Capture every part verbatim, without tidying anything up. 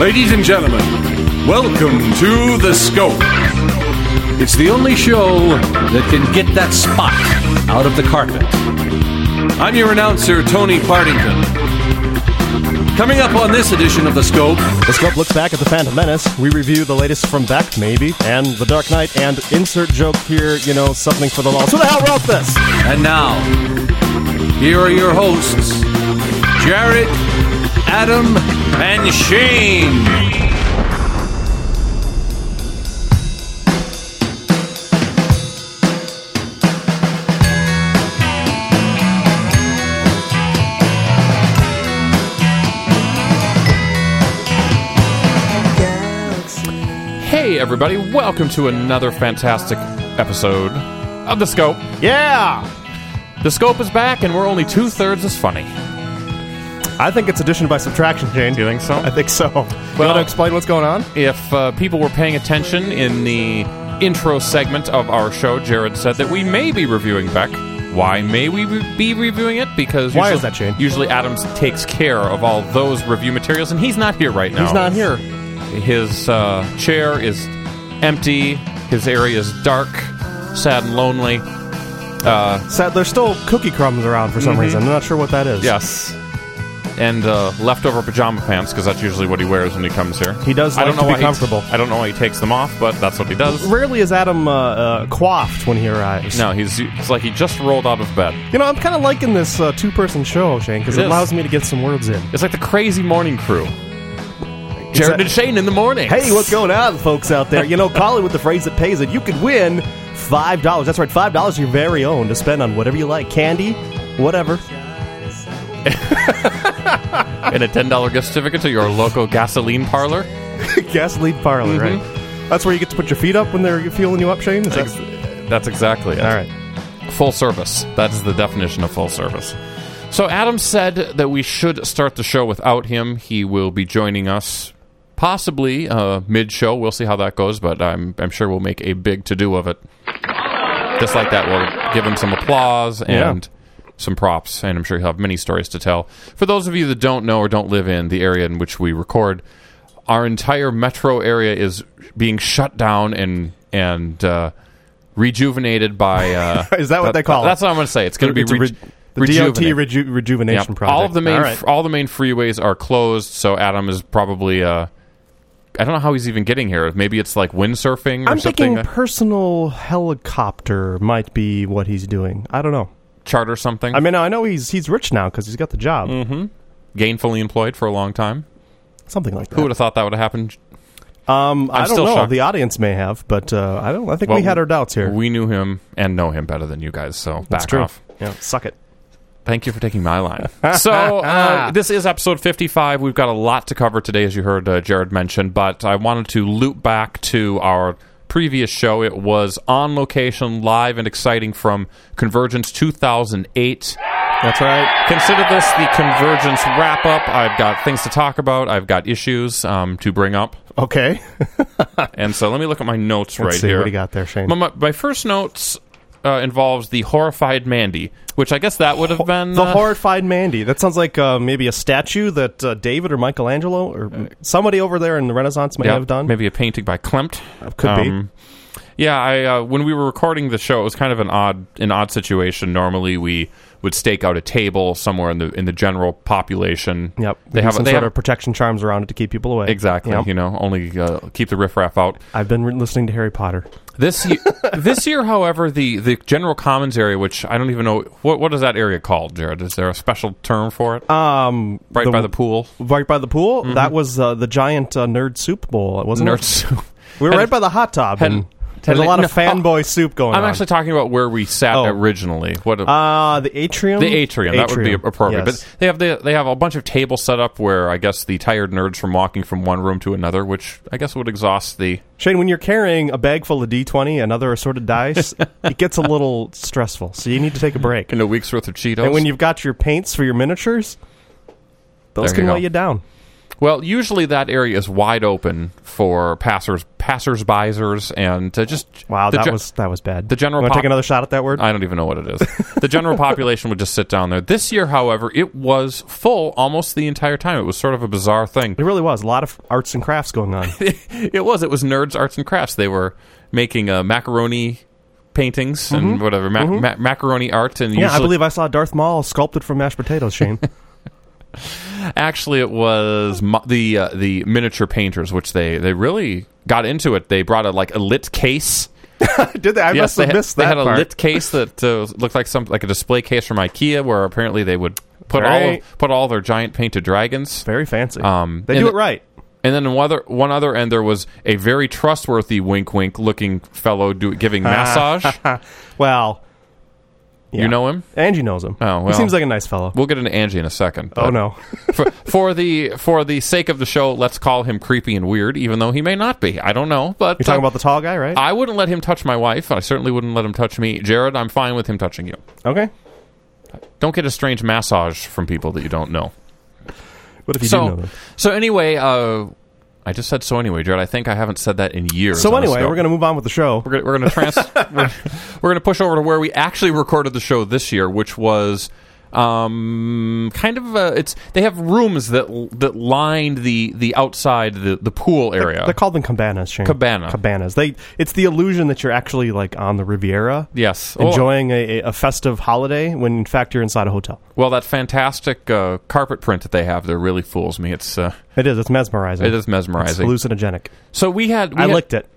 Ladies and gentlemen, welcome to The Scope. It's the only show that can get that spot out of the carpet. I'm your announcer, Tony Partington. Coming up on this edition of The Scope... The Scope looks back at The Phantom Menace. We review the latest from Beck, maybe, and The Dark Knight, and insert joke here, you know, something for the laws. Who the hell wrote this? And now, here are your hosts, Jared, Adam, and Shane. Hey everybody, welcome to another fantastic episode of The Scope. Yeah! The Scope is back and we're only two-thirds as funny. I think it's addition by subtraction, Shane. Do you think so? I think so. Well, you want to explain what's going on? If uh, people were paying attention in the intro segment of our show, Jared said that we may be reviewing Beck. Why may we re- be reviewing it? Because Why usually, is that, Shane? Usually Adams takes care of all those review materials, and he's not here right now. He's not here. His uh, chair is empty. His area is dark, sad and lonely. Uh, Sad, there's still cookie crumbs around for some mm-hmm. reason. I'm not sure what that is. Yes. And uh, leftover pajama pants, because that's usually what he wears when he comes here. He does I like don't know to why be comfortable. He t- I don't know why he takes them off, but that's what he does. Rarely is Adam uh, uh, coiffed when he arrives. No, he's it's like he just rolled out of bed. You know, I'm kind of liking this uh, two-person show, Shane, because It it, is. allows me to get some words in. It's like the crazy morning crew. Jared that- and Shane in the morning. Hey, what's going on, folks out there? You know, call it with the phrase that pays it. You could win five dollars. That's right, five dollars your very own to spend on whatever you like. Candy, whatever. And a ten dollars gift certificate to your local gasoline parlor. Gasoline parlor, Mhm. right? That's where you get to put your feet up when they're fueling you up, Shane? Is that- Ex- That's exactly it. All right. Full service. That is the definition of full service. So Adam said that we should start the show without him. He will be joining us possibly uh, mid-show. We'll see how that goes, but I'm I'm sure we'll make a big to-do of it. Just like that, we'll give him some applause and Yeah. some props, and I'm sure he'll have many stories to tell. For those of you that don't know or don't live in the area in which we record, our entire metro area is being shut down and and uh, rejuvenated by... Uh, Is that what they call it? That's what I'm going to say. It's going to be... It's a Re- re- the D O T rejuvenate. reju- rejuvenation Yep. project. All of the main All right. all the main freeways are closed, so Adam is probably... Uh, I don't know how he's even getting here. Maybe it's like windsurfing or I'm something. thinking personal helicopter might be what he's doing. I don't know. Charter something. I mean, I know he's he's rich now because he's got the job. Mm-hmm. Gainfully employed for a long time. Something like that. Who would have thought that would have happened? Um, I'm I don't still know. shocked. The audience may have, but uh, I don't. I think Well, we had our doubts here. We knew him and know him better than you guys, so That's back true. off. Yeah, suck it. Thank you for taking my line. So, uh, this is episode fifty-five. We've got a lot to cover today, as you heard uh, Jared mention, but I wanted to loop back to our previous show. It was on location, live and exciting from Convergence two thousand eight. That's right. Consider this the Convergence wrap-up. I've got things to talk about. I've got issues um, to bring up. Okay. And so let me look at my notes Let's right see, here. what do you got there, Shane? My, my, my first notes uh, involves the horrified Mandy, which I guess that would have been... The uh, horrified Mandy. That sounds like uh, maybe a statue that uh, David or Michelangelo or somebody over there in the Renaissance may yeah, have done. Maybe a painting by Klimt. Could be. Yeah, I uh, when we were recording the show, it was kind of an odd an odd situation. Normally, we would stake out a table somewhere in the in the general population. Yep. They Do have some they sort have of protection charms around it to keep people away. exactly. Yep. You know, only uh, keep the riffraff out. I've been re- listening to Harry Potter. This year, this year, however, the, the general commons area, which I don't even know what what is that area called, Jared? Is there a special term for it? Um, right by the pool. Right by the pool. Mm-hmm. That was uh, the giant uh, nerd soup bowl, wasn't Nerd it? soup. We were right by the hot tub, Had- and had- there's a lot no, of fanboy soup going I'm on. actually talking about where we sat Oh. originally. What? A, Uh, the atrium? The atrium, that would be Atrium, appropriate. yes. But they have the, they have a bunch of tables set up where I guess the tired nerds from walking from one room to another, which I guess would exhaust the... Shane, when you're carrying a bag full of D twenty and other assorted dice, it gets a little stressful, so you need to take a break. In a week's worth of Cheetos. And when you've got your paints for your miniatures, those There can you go. weigh you down. Well, usually that area is wide open for passers, passers-bysers, and uh, just Wow, the that ge- was that was bad. the general. You want to pop- take another shot at that word? I don't even know what it is. The general population would just sit down there. This year, however, it was full almost the entire time. It was sort of a bizarre thing. It really was. A lot of arts and crafts going on. It was. It was nerds, arts, and crafts. They were making uh, macaroni paintings and whatever ma- ma- macaroni art, and Yeah, I usually- believe I saw Darth Maul sculpted from mashed potatoes, Shane. Actually, it was mo- the uh, the miniature painters, which they, they really got into it. They brought a like a lit case. Did they? I Yes, must they have had, missed they that had a part. lit case that uh, looked like some like a display case from IKEA, where apparently they would put all Right. of, put all their giant painted dragons. Very fancy. Um, they and do the- it right. And then on one other, one other end, there was a very trustworthy wink wink looking fellow do, giving massage. Well, yeah. You know him? Angie knows him. Oh, well. He seems like a nice fellow. We'll get into Angie in a second. Oh but no. for, for the for the sake of the show, let's call him creepy and weird, even though he may not be. I don't know, but You're talking uh, about the tall guy, right? I wouldn't let him touch my wife. I certainly wouldn't let him touch me. Jared, I'm fine with him touching you. Okay. Don't get a strange massage from people that you don't know. What if you do So, know them? so anyway, uh, I just said so anyway, Jared. I think I haven't said that in years. So on the anyway, scope. we're going to move on with the show. We're gonna, we're going to trans. we're, we're going to push over to where we actually recorded the show this year, which was um, kind of uh, it's. They have rooms that that lined the the outside the the pool area. They're called them cabanas, Shane. Cabana. Cabanas. They. It's the illusion that you're actually like on the Riviera, yes, Oh, enjoying a, a festive holiday when in fact you're inside a hotel. well, that fantastic uh, carpet print that they have there really fools me. It's uh, It is. It's mesmerizing. it is It's mesmerizing. hallucinogenic. So we had. We I had, licked it.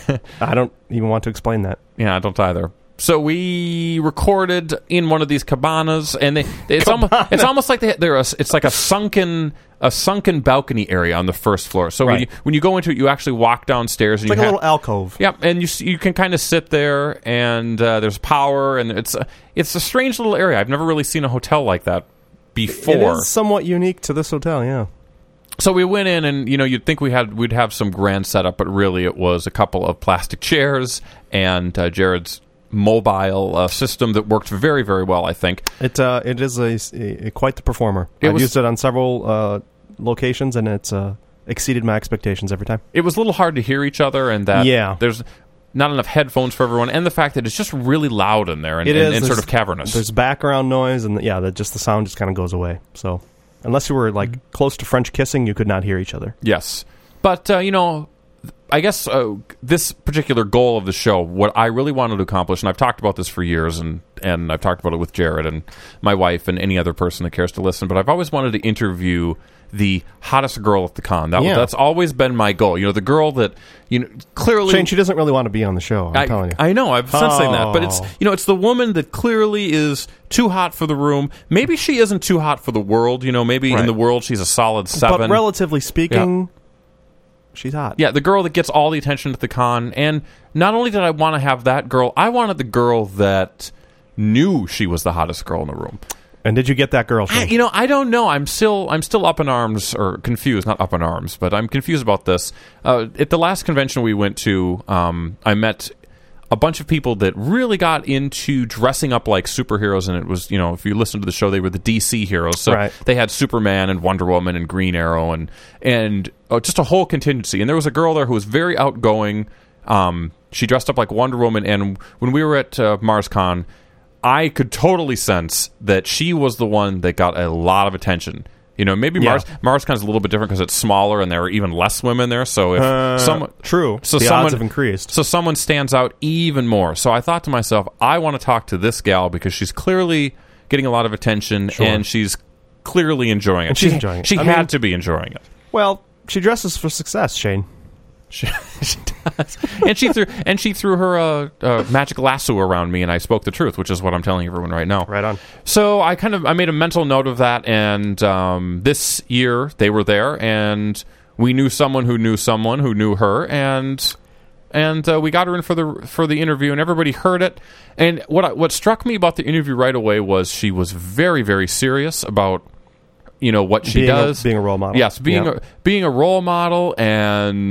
I don't even want to explain that. Yeah, I don't either. So we recorded in one of these cabanas, and they, it's almost it's almost like they, they're a, it's like a sunken a sunken balcony area on the first floor. So when Right. you when you go into it, you actually walk downstairs. It's and like you a ha- little alcove. Yep, and you s- you can kind of sit there, and uh, there's power, and it's a, it's a strange little area. I've never really seen a hotel like that before. It is somewhat unique to this hotel, yeah. So we went in, and you know, you'd think we had we'd have some grand setup, but really it was a couple of plastic chairs and uh, Jared's mobile uh, system that worked very, very well. I think It uh, it is a, a- quite the performer. It I've was- used it on several uh, locations, and it's uh, exceeded my expectations every time. it was a little hard to hear each other, and that Yeah. there's not enough headphones for everyone, and the fact that it's just really loud in there and, It and, is. and sort There's- of cavernous. There's background noise, and yeah, that just the sound just kind of goes away. So unless you were like Mm-hmm. close to French kissing, you could not hear each other. Yes. But, uh, you know, I guess uh, this particular goal of the show, what I really wanted to accomplish, and I've talked about this for years, and, and I've talked about it with Jared and my wife and any other person that cares to listen, but I've always wanted to interview the hottest girl at the con. That, Yeah. That's always been my goal. You know, the girl that, you know, clearly... Shane, she doesn't really want to be on the show. I'm I, telling you. I know, I've sensing that, but it's Oh. you know, it's the woman that clearly is too hot for the room. Maybe she isn't too hot for the world. You know, maybe in Right. the world she's a solid seven. But relatively speaking, she's hot. Yeah, the girl that gets all the attention at the con. And not only did I want to have that girl, I wanted the girl that knew she was the hottest girl in the room. And did you get that girl, I, Shane? you know, I don't know. I'm still, I'm still up in arms, or confused. Not up in arms, but I'm confused about this. Uh, at the last convention we went to, um, I met a bunch of people that really got into dressing up like superheroes, and it was, you know, if you listen to the show, they were the D C heroes. So Right. they had Superman and Wonder Woman and Green Arrow and and uh, just a whole contingency. And there was a girl there who was very outgoing. Um, she dressed up like Wonder Woman, and when we were at uh, MarsCon, I could totally sense that she was the one that got a lot of attention. You know, maybe Yeah. Mars MarsCon's a little bit different because it's smaller and there are even less women there. So if Uh, someone true. so the someone odds have increased. So someone stands out even more. So I thought to myself, I want to talk to this gal because she's clearly getting a lot of attention Sure. and she's clearly enjoying it. And she's she, enjoying it. She I had mean- to be enjoying it. Well, she dresses for success, Shane. She, she does. And she threw and she threw her uh, uh, magic lasso around me, and I spoke the truth, which is what I'm telling everyone right now. Right on. So I kind of I made a mental note of that, and um, this year they were there, and we knew someone who knew someone who knew her, and and uh, we got her in for the for the interview, and everybody heard it. And what I, what struck me about the interview right away was she was very very serious about you know what she Being a- does, being a role model. Yes, being Yeah. a, being a role model, and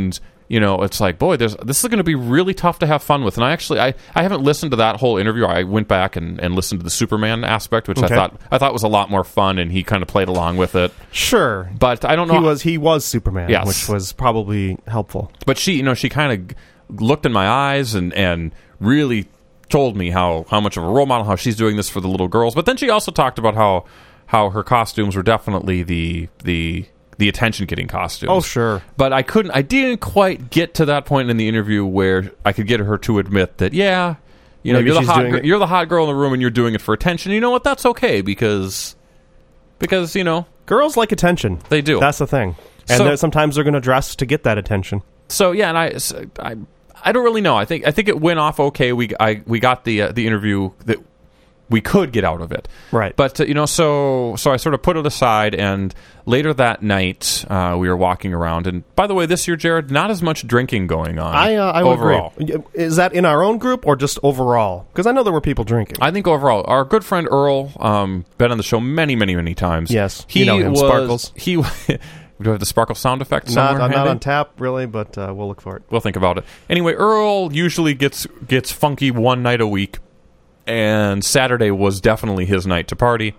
you know, it's like, boy, there's this is going to be really tough to have fun with. And I actually, I, I haven't listened to that whole interview. I went back and, and listened to the Superman aspect, which Okay. I thought I thought was a lot more fun, and he kind of played along with it. Sure. But I don't know. He was he was Superman, Yes. which was probably helpful. But she, you know, she kind of looked in my eyes and, and really told me how, how much of a role model, how she's doing this for the little girls. But then she also talked about how how her costumes were definitely the the the attention getting costumes. Oh, sure. But I couldn't, I didn't quite get to that point in the interview where I could get her to admit that, yeah, you know, Maybe you're the she's hot, doing gr- it- you're the hot girl in the room and you're doing it for attention. You know what? That's okay because because you know Girls like attention. they do. That's the thing. And So- they're- sometimes they're going to dress to get that attention. So yeah, and I, so I, I don't really know. I think I think it went off okay. We I we got the uh, the interview that we could get out of it. Right. But uh, you know, so so I sort of put it aside, and later that night uh, we were walking around. And by the way, this year, Jared, not as much drinking going on. I uh, I would overall. agree. Is that in our own group or just overall? Because I know there were people drinking. I think overall, our good friend Earl, um, been on the show many, many, many times. Yes, he you know him, was Sparkles. he. Do we have the sparkle sound effect somewhere? not, I'm not handy? on tap really, but uh, we'll look for it. We'll think about it. Anyway, Earl usually gets gets funky one night a week, and Saturday was definitely his night to party.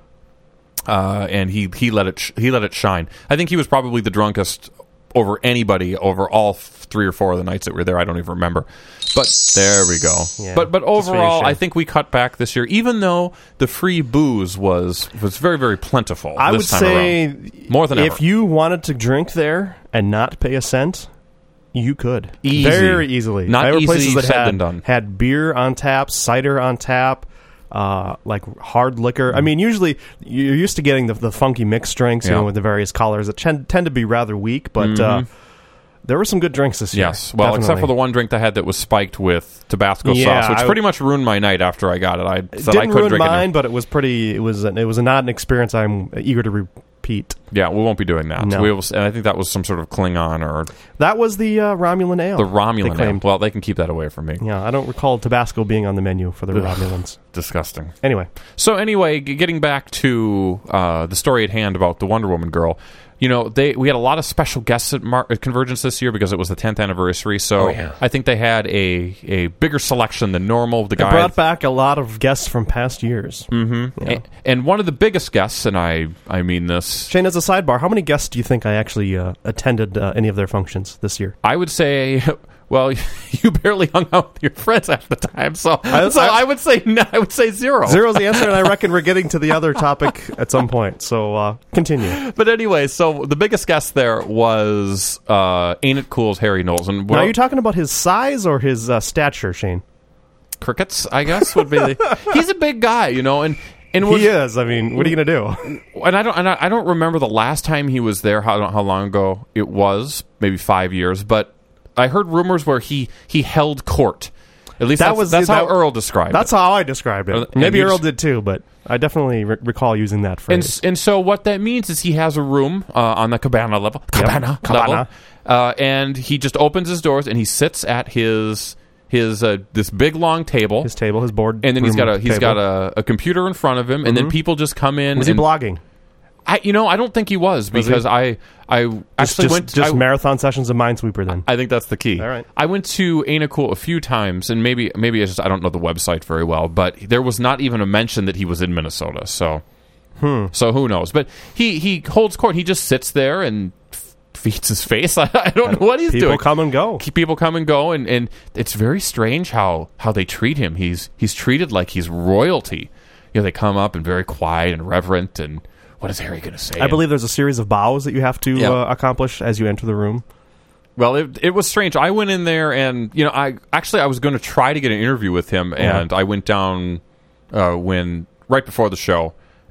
Uh, and he he let it sh- he let it shine. I think he was probably the drunkest over anybody over all f- three or four of the nights that we were there. I don't even remember. But there we go. Yeah, but but just overall, finishing. I think we cut back this year, even though the free booze was was very very plentiful. I this would time say around. More than if ever. you wanted to drink there and not pay a cent, you could Easy. very easily. Not there were easy places that said had, than done. had beer on tap, cider on tap, uh, like hard liquor. I mean, usually you're used to getting the, the funky mixed drinks, you Yeah. know, with the various colors that tend, tend to be rather weak, but uh, there were some good drinks this year. Yes, well, except definitely. for the one drink I had that was spiked with Tabasco Yeah, sauce, which I- pretty much ruined my night after I got it. I It said I didn't couldn't ruin drink mine, it. but it was pretty. It was an, it was not an experience I'm eager to repeat. Yeah, we won't be doing that. No. We will, and I think that was some sort of Klingon or That was the uh, Romulan ale. the Romulan. they ale. claimed. Well, they can keep that away from me. Yeah, I don't recall Tabasco being on the menu for the Romulans. Disgusting. Anyway, So anyway, g- getting back to uh, the story at hand about the Wonder Woman girl, you know, they we had a lot of special guests at, Mar- at Convergence this year because it was the tenth anniversary. So Oh, yeah. I think they had a, a bigger selection than normal. The they guy brought back a lot of guests from past years. Mm-hmm. Yeah. A- and one of the biggest guests, and I I mean this, Shane, as a sidebar, how many guests do you think I actually uh, attended uh, any of their functions this year? I would say, well, you barely hung out with your friends half the time, so I- so I- I, would say no, I would say zero. Zero's the answer, and I reckon we're getting to the other topic at some point. So uh, continue. But anyway, so the biggest guest there was uh, Ain't It Cool's Harry Knowles, and Now, well, are you talking about his size or his uh, stature, Shane? crickets, I guess would be. The, he's a big guy, you know, and and was, He is. I mean, what are you going to do? and I don't and I, I don't remember the last time he was there. How how long ago it was? Maybe five years, but I heard rumors where he he held court. At least That that's, was- that's how that- Earl described That's it. how I described Uh, it. and Maybe he Earl just- did too, but I definitely re- recall using that And, phrase. and so what that means is he has a room uh, on the cabana level, cabana, Cabana. level, uh, and he just opens his doors and he sits at his his uh, this big long table, His table, his board, and then he's room got a he's table. got a, a computer in front of him, and then people just come in. Was he and blogging? I you know I don't think he was Was he? because I I Just, actually just, went just I, marathon sessions of Minesweeper then. I think that's the key. All right. I went to Ain't It Cool a few times, and maybe maybe it's just I don't know the website very well, but there was not even a mention that he was in Minnesota. So, Hmm. so who knows? But he he holds court. He just sits there and f- feeds his face. I, I don't know what he's People doing. come and go. People come and go, and, and it's very strange how, how they treat him. He's he's treated like he's royalty. You know, they come up and very quiet and reverent, and what is Harry going to say? I believe there's a series of bows that you have to Yeah. uh, accomplish as you enter the room. Well, it it was strange. I went in there, and you know, I actually I was going to try to get an interview with him, and I went down uh, when right before the show,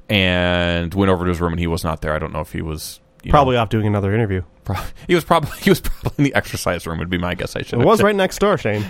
and went over to his room, and he was not there. I don't know if he was you Probably know, off doing another interview. pro- he was probably he was probably in the exercise room. Would be my guess. I should. It was right next door, Shane.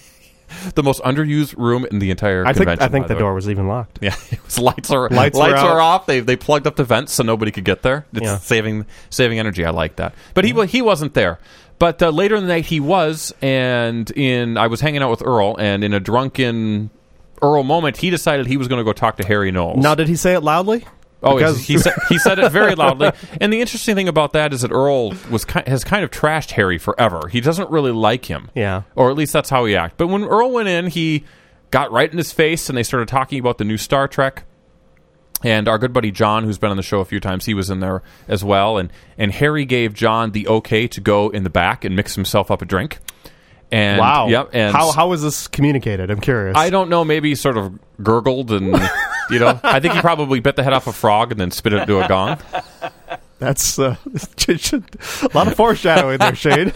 the most underused room in the entire I think convention. I think by the the way. door was even locked. Yeah, it was lights are Lights lights, were are out. off. They they plugged up the vents so nobody could get there. It's Yeah. saving saving energy. I like that. But he wa he wasn't there. But uh, later in the night he was, and in I was hanging out with Earl, and in a drunken Earl moment, he decided he was going to go talk to Harry Knowles. Now, did he say it loudly? Oh, Because- he said he said it very loudly. And the interesting thing about that is that Earl was ki- has kind of trashed Harry forever. He doesn't really like him. Yeah. Or at least that's how he acts. But when Earl went in, he got right in his face, and they started talking about the new Star Trek. And our good buddy John, who's been on the show a few times, he was in there as well. And and Harry gave John the okay to go in the back and mix himself up a drink. And Wow. Yep. And how how was this communicated? I'm curious. I don't know. Maybe he sort of gurgled and, you know, I think he probably bit the head off a frog and then spit it into a gong. That's uh, a lot of foreshadowing there, Shane.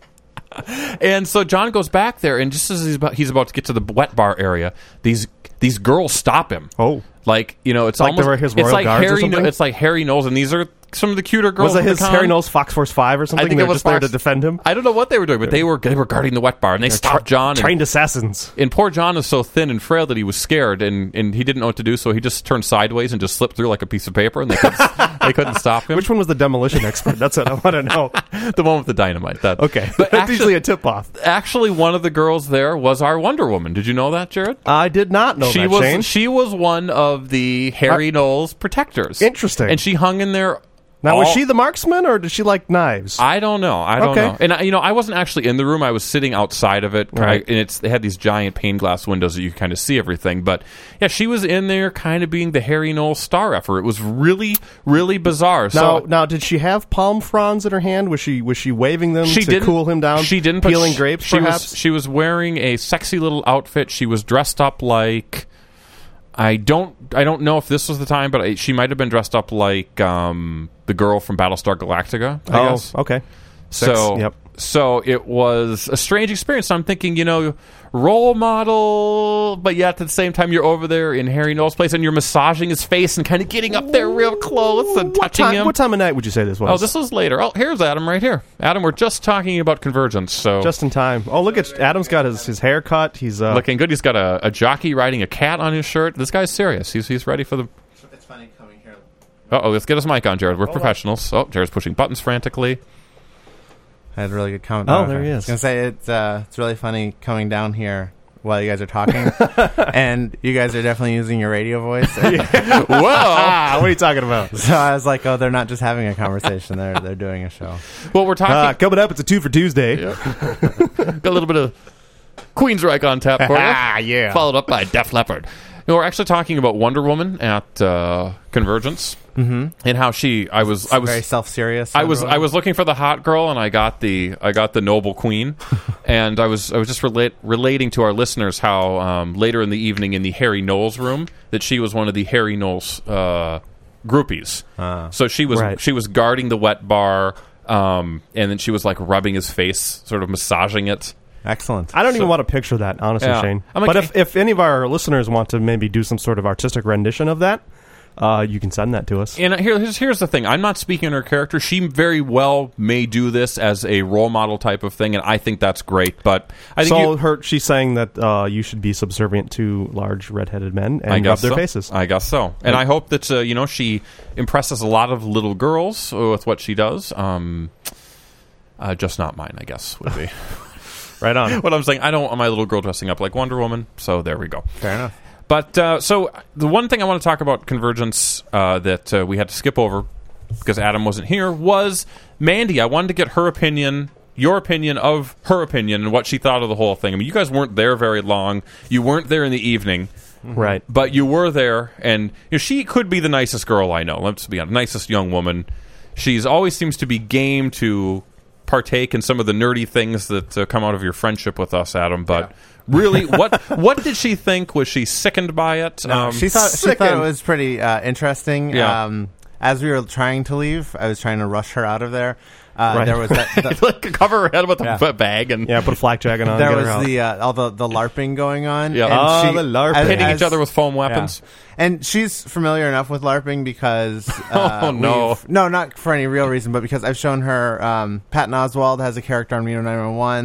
And so John goes back there, and just as he's about, he's about to get to the wet bar area, these these girls stop him. Oh. Like, you know, it's Like almost they were his it's royal like guards or Harry. something? It's like Harry Knowles, and these are some of the cuter girls. Was it at the his con. Harry Knowles Fox Force Five or something? I think They it were was just there to Fox- defend him. I don't know what they were doing, but they were they were guarding the wet bar, and they stopped John. And, Trained assassins. and poor John is so thin and frail that he was scared, and, and he didn't know what to do, so he just turned sideways and just slipped through like a piece of paper, and they couldn't, they couldn't stop him. Which one was the demolition expert? That's what I want to know. The one with the dynamite. That Okay, but that's actually, usually a tip off. actually, one of the girls there was our Wonder Woman. Did you know that, Jared? I did not know she that. was Shane. she was one of the Harry Knowles protectors. Interesting. And she hung in there. Now, was all- she the marksman, or did she like knives? I don't know. I don't Okay. know. And I, you know, I wasn't actually in the room. I was sitting outside of it, Right. I- and it's they had these giant pane glass windows that you could kind of see everything. But yeah, she was in there, kind of being the Harry Knowles star effer. It was really, really bizarre. now, so now, did she have palm fronds in her hand? Was she was she waving them she to didn't cool him down? She didn't. but peeling she- grapes. She perhaps. was she was wearing a sexy little outfit. She was dressed up like. I don't. I don't know if this was the time, but I, she might have been dressed up like um, the girl from Battlestar Galactica. I oh, guess. okay. So, yep. so it was a strange experience. I'm thinking, you know, role model, but yet at the same time, you're over there in Harry Knowles' place, and you're massaging his face and kind of getting up there real close and What touching time, him. what time of night would you say this was? Oh, this was later. Oh, here's Adam right here. Adam, we're just talking about Convergence, so just in time. Oh, look at Adam's got his, his hair cut. He's uh, looking good. He's got a, a jockey riding a cat on his shirt. This guy's serious. He's he's ready for the. It's funny coming here. Uh oh, let's get his mic on, Jared. We're professionals. Oh, Jared's pushing buttons frantically. I had a really good comment. Oh, about there it. he I is. was gonna say it's uh, it's really funny coming down here while you guys are talking, and you guys are definitely using your radio voice. Whoa! ah, what are you talking about? So I was like, oh, they're not just having a conversation; they're they're doing a show. Well, we're talking. Uh, coming up, it's a two for Tuesday. Got a little bit of Queensryche on tap for you. Ah, yeah. Followed up by Def Leppard. No, we're actually talking about Wonder Woman at uh, Convergence, mm-hmm. and how she. I was. I was Very self-serious. I was. I was looking for the hot girl, and I got the. I got the noble queen, and I was. I was just relate, relating to our listeners how um, later in the evening in the Harry Knowles room that she was one of the Harry Knowles uh, groupies. Ah. So she was. Right. She was guarding the wet bar, um, and then she was like rubbing his face, sort of massaging it. Excellent. I don't even want to picture that, honestly, Yeah. Shane. I'm like- but if, if any of our listeners want to maybe do some sort of artistic rendition of that, uh, you can send that to us. And here, here's, here's the thing. I'm not speaking on her character. She very well may do this as a role model type of thing, and I think that's great. But I think So you, her, she's saying that uh, you should be subservient to large red-headed men and I rub guess their so. faces. I guess so. And I hope that uh, you know she impresses a lot of little girls with what she does. Um, uh, just not mine, I guess, would be Right on. what I'm saying. I don't want my little girl dressing up like Wonder Woman. So there we go. Fair enough. But uh, so the one thing I want to talk about Convergence uh, that uh, we had to skip over because Adam wasn't here was Mandy. I wanted to get her opinion, your opinion of her opinion, and what she thought of the whole thing. I mean, you guys weren't there very long. You weren't there in the evening, Right. but you were there, and you know, she could be the nicest girl I know. Let's be honest, nicest young woman. She's always seems to be game to partake in some of the nerdy things that uh, come out of your friendship with us, Adam. But Yeah. really, what what did she think? Was she sickened by it? No, Um, she thought she thought sickened. it was pretty uh, interesting. Yeah. Um, as we were trying to leave, I was trying to rush her out of there. Uh, Right. There was that. The, like cover her head with a Yeah. b- bag and Yeah, put a flak jacket on. there get her was out. the uh, all the the LARPing going on. Yeah. and Ah, she- the LARPing. as- hitting as- each other with foam weapons. Yeah. And she's familiar enough with LARPing because uh, Oh, no. we've- no, not for any real reason, but because I've shown her. Um, Patton Oswalt has a character on Reno nine one one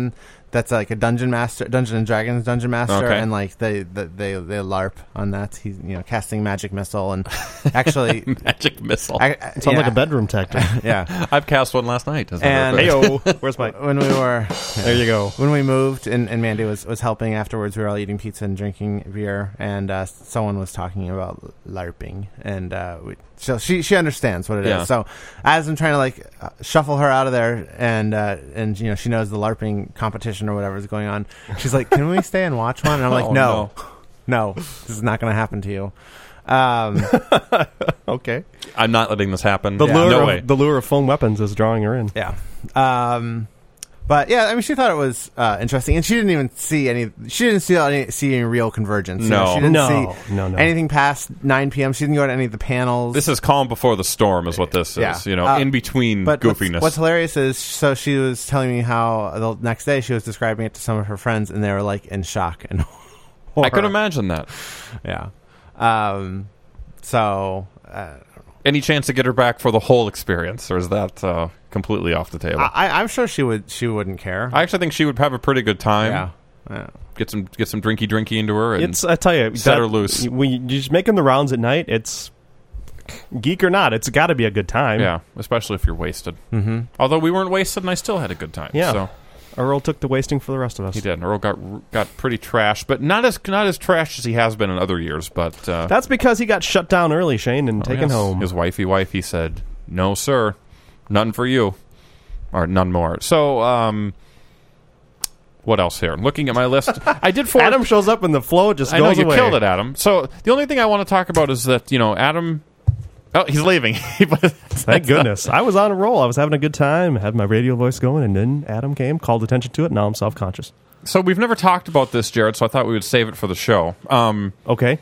that's like a dungeon master, Dungeon and Dragons dungeon master, Okay. and like they they they, they LARP on that. He's you know casting magic missile and actually Magic missile. I, I, Sounds yeah, like a bedroom tactic. Yeah, I've cast one last night. as a And- matter of fact. Heyo, where's my? when we were There you go. when we moved and, and Mandy was, was helping afterwards, we were all eating pizza and drinking beer, and uh, someone was talking about LARPing, and uh, we, so she she understands what it is. Yeah. So as I'm trying to like uh, shuffle her out of there, and uh, and you know she knows the LARPing competition or whatever is going on, she's like, "Can we stay and watch one?" And I'm like, Oh, "No, no, this is not going to happen to you." Um, Okay. I'm not letting this happen. The Yeah. lure, No of, way. the lure of foam weapons is drawing her in. Yeah. Um, but yeah, I mean, she thought it was uh, interesting, and she didn't even see any. She didn't see any see any real convergence. You No. know, she didn't No. see No, no. anything past nine p.m. She didn't go to any of the panels. This is calm before the storm, is what this Yeah. is. You know, Uh, in between but goofiness. What's, what's hilarious is, so she was telling me how the next day she was describing it to some of her friends, and they were like in shock and horror. I could imagine that. Yeah. Um. So. Uh, Any chance to get her back for the whole experience, or is that uh, completely off the table? I, I, I'm sure she would. She wouldn't care. actually think she would have a pretty good time. yeah. Yeah. Get some get some drinky drinky into her. And It's I tell you, set that- her loose. When you're just making the rounds at night, it's geek or not, it's got to be a good time. yeah, especially if you're wasted. Mm-hmm. Although we weren't wasted, and I still had a good time. Yeah. So Earl took the wasting for the rest of us. he did. And Earl got got pretty trash, but not as not as trash as he has been in other years. But uh, That's because he got shut down early, Shane, and oh, taken yes. home. His wifey wifey said, "No, sir, none for you, or none more." So, um, what else here? Looking at my list, I did four. Adam shows up and the flow just I know goes you away. killed it, Adam. So the only thing I want to talk about is that you know Adam. Oh, he's leaving. Thank goodness. I was on a roll. I was having a good time, had my radio voice going, and then Adam came, called attention to it, and now I'm self-conscious. So we've never talked about this, Jared. So I thought we would save it for the show. Um, Okay.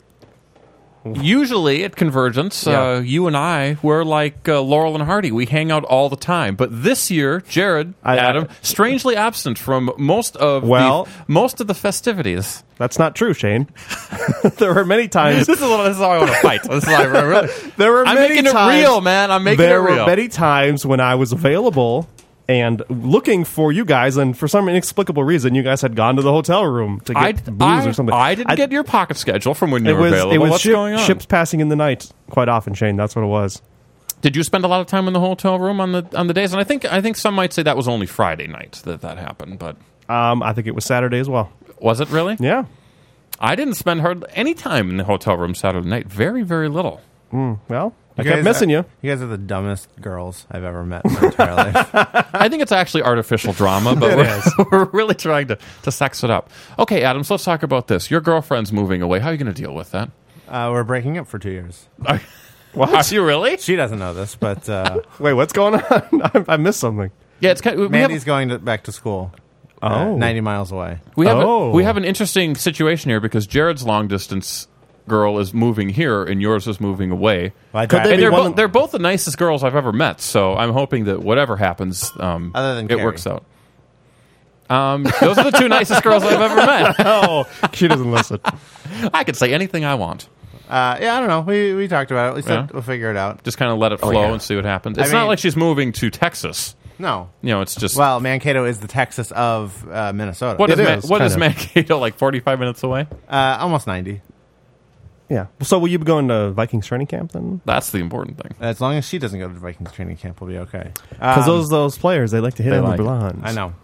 Usually at Convergence, Yeah. uh, you and I, we're like uh, Laurel and Hardy. We hang out all the time. But this year, Jared, I- Adam, strangely absent from most of Well- the, most of the festivities. That's not true, Shane. There were many times. This is, what, this is how I want to fight. This is how I really, There were I'm many making times, it real, man. I'm making there it real. were many times when I was available and looking for you guys, and for some inexplicable reason, you guys had gone to the hotel room to get I, booze I, or something. I didn't get your pocket schedule from when you It were was available. it was What's ship- going on? ships passing in the night quite often, Shane. That's what it was. Did you spend a lot of time in the hotel room on the on the days? And I think I think some might say that was only Friday night that that happened. But Um, I think it was Saturday as well. was it really? Yeah. I didn't spend hardly any time in the hotel room Saturday night. Very, very little. Well, I You kept guys missing are, you. You guys are the dumbest girls I've ever met in my entire life. I think it's actually artificial drama, but It we're, is. we're really trying to, to sex it up. Okay, Adam, so let's talk about this. Your girlfriend's moving away. How are you going to deal with that? Uh, we're breaking up for two years. What? Are you really? She doesn't know this, but uh, Wait, what's going on? I, I missed something. Yeah, it's kind of, we Mandy's have, going to, back to school. uh, Oh. ninety miles away. we have Oh. a, we have an interesting situation here because Jared's long distance girl is moving here and yours is moving away. Well, I Could drive- they And be they're, one bo- of- they're both the nicest girls I've ever met, so I'm hoping that whatever happens, um, Other than it Carrie. works out. Um, those are the two nicest girls I've ever met. Oh, she doesn't listen. I could say anything I want. Uh, yeah, I don't know. We we talked about it. We said Yeah. we'll figure it out. Just kind of let it flow yeah. and see what happens. I It's not mean- like she's moving to Texas. No. You know, it's just Well, Mankato is the Texas of uh, Minnesota. what It is, Man- is, what kind is of. Mankato, like forty-five minutes away? Uh, almost ninety. Yeah. So will you be going to Vikings training camp then? That's the important thing. As long as she doesn't go to Vikings training camp, we'll be okay. Because Um, those those players, they like to hit they on like the it. blondes. I know.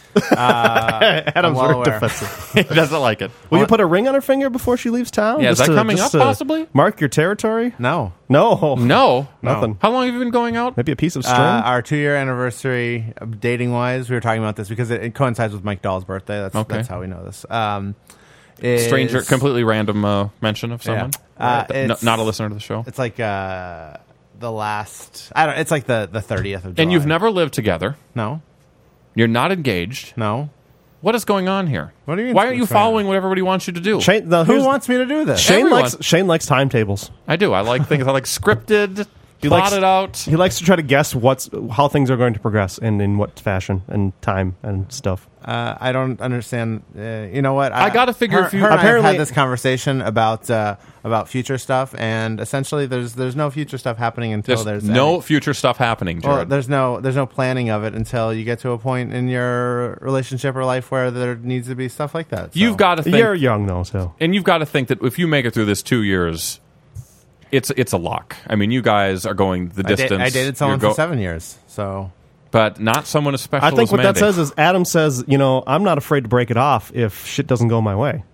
Adam's I'm well very aware. defensive. He doesn't like it. Will you put a ring on her finger before she leaves town? Yeah, is Just that to- coming just up, to possibly? Mark your territory? No. No. No. Nothing. How long have you been going out? Maybe a piece of string? Uh, our two-year anniversary, dating wise, we were talking about this because it, it coincides with Mike Dahl's birthday. That's Okay. that's how we know this. Um, is- Stranger, completely random uh, mention of someone. Yeah. Uh, N- it's- not a listener to the show. It's like uh, the last. I don't. It's like the the thirtieth of July. And you've never lived together. No. You're not engaged. No. What is going on here? What do you mean Why aren't you what's going following what everybody wants you to do? Shane, the, Who here's- wants me to do this? Shane Everyone. likes Shane likes timetables. I do. I like things. I like scripted. He plot likes- it out. He likes to try to guess what's how things are going to progress and in what fashion and time and stuff. Uh, I don't understand. Uh, you know what? I gotta figure her, if you- her and I have Apparently- had this conversation about uh, about future stuff, and essentially, there's there's no future stuff happening until There's, there's, no any- future stuff happening, Jared. Well, there's no there's no planning of it until you get to a point in your relationship or life where there needs to be stuff like that. So. You've got to think, You're young though, so and you've got to think that if you make it through this two years, it's it's a lock. I mean, you guys are going the I, da- distance. I dated someone You're for seven years, so but not someone as special. I think as what Mandy. that says is Adam says, you know, I'm not afraid to break it off if shit doesn't go my way.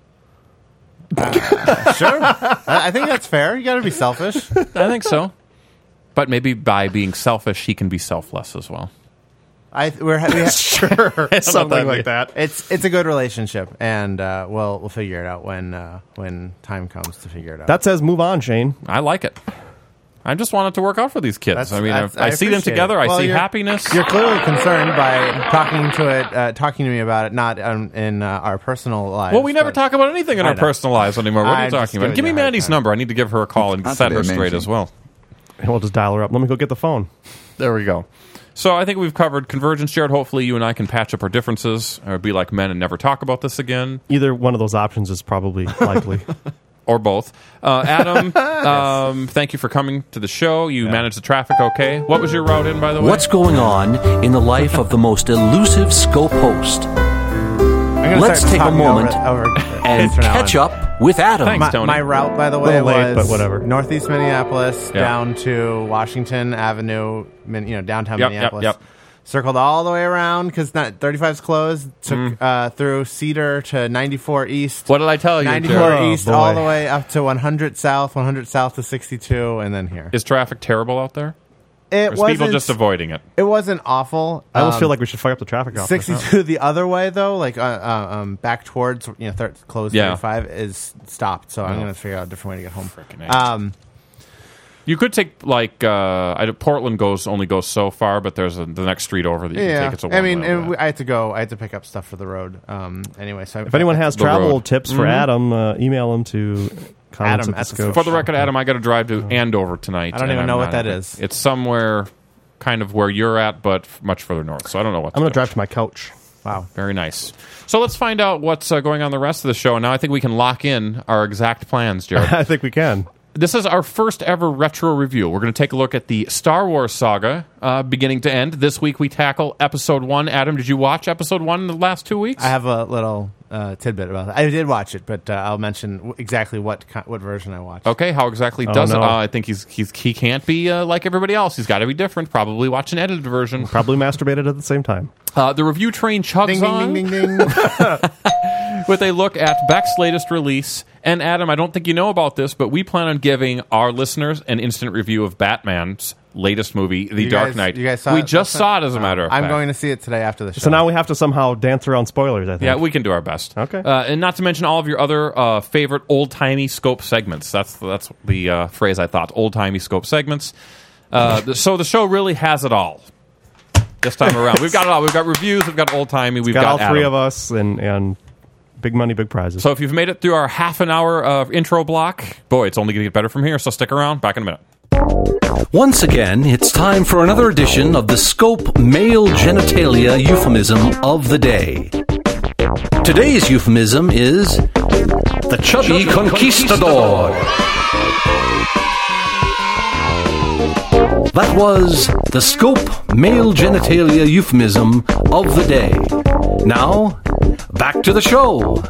sure. I, I think that's fair. You got to be selfish. I think so. But maybe by being selfish, he can be selfless as well. I we're we ha- Sure, something like that. it's it's a good relationship, and uh, we'll we'll figure it out when uh, when time comes to figure it out. That says move on, Shane. I like it. I just want it to work out for these kids. That's- I mean, that's- I, I I see them appreciate together. it. I Well, see you're- happiness. You're clearly concerned by talking to it, uh, talking to me about it, not um, in uh, our personal lives. Well, we never but- talk about anything in I our know. personal lives anymore. What are you I'm just talking about? giving Give me you a hard Mandy's time. number. I need to give her a call and Not set to her be straight amazing. as well. And we'll just dial her up. Let me go get the phone. There we go. So I think we've covered convergence, Jared. Hopefully you and I can patch up our differences or be like men and never talk about this again. Either one of those options is probably likely. Or both. Uh, Adam, um, thank you for coming to the show. You managed the traffic okay. What was your route in, by the way? What's going on in the life of the most elusive Scope host? I'm gonna Let's start take a talking moment over, over And from now catch on. up with Adam. Thanks. My, Tony. my route, by the way, Little late, was but whatever. Northeast Minneapolis Yeah. down to Washington Avenue, Min- you know, downtown Yep, yep, Minneapolis. yep. Circled all the way around because thirty-five's closed. Took Mm. uh, through Cedar to ninety-four East. What did I tell you, ninety-four Jared? Oh, East boy. all the way up to one hundred South, one hundred South to sixty-two, and then here. Is traffic terrible out there? It Or is people wasn't. just avoiding it? It wasn't awful. I almost Um, feel like we should fire up the traffic officer. sixty-two the other way though, like uh, uh, um, back towards you know thir- closed Yeah. thirty-five is stopped. So I'm Oh. going to figure out a different way to get home. Frickin' A. Um, You could take like uh, I, Portland goes only goes so far, but there's a, the next street over that you can yeah, take. It's a I mean, one-way and over we, that. I had to go. I had to pick up stuff for the road. Um, anyway, so If anyone has The travel road. tips for Adam, uh, email him to comments Adam at the at the scope. For the record, Adam, I got to drive to Andover tonight. I don't and even I'm know what not- that is. It's somewhere kind of where you're at, but f- much further north. So I don't know what. I'm going to to do. drive to my couch. wow. Very nice. So let's find out what's uh, going on the rest of the show. Now I think we can lock in our exact plans, Jared. I think we can. This is our first ever retro review. We're going to take a look at the Star Wars saga, uh, beginning to end. This week we tackle Episode One. Adam, did you watch Episode One in the last two weeks? I have a little uh, tidbit about that. I did watch it, but uh, I'll mention w- exactly what ki- what version I watched. Okay, how exactly Oh, does it? no. Uh, I think he's he's he can't be uh, like everybody else. He's got to be different. Probably watch an edited version. Probably masturbated at the same time. Uh, the review train chugs Ding on ding ding ding ding. with a look at Beck's latest release. And Adam, I don't think you know about this, but we plan on giving our listeners an instant review of Batman's latest movie, The You Dark guys- Knight. you guys saw we it just last saw night? it, as a matter of I'm fact. going to see it today after the show. So now we have to somehow dance around spoilers, I think. Yeah, we can do our best. Okay. Uh, and not to mention all of your other uh, favorite old-timey scope segments. That's that's the uh, phrase I thought, old-timey scope segments. Uh, the, so the show really has it all this time around. We've got it all. We've got reviews. We've got old-timey. We've got, got, all three Adam. of us and, and big money, big prizes. So if you've made it through our half an hour of intro block, boy, it's only going to get better from here. So stick around. Back in a minute. Once again, it's time for another edition of the Scope Male Genitalia Euphemism of the Day. Today's euphemism is the Chubby Conquistador. That was the Scope Male Genitalia Euphemism of the Day. Now, back to the show.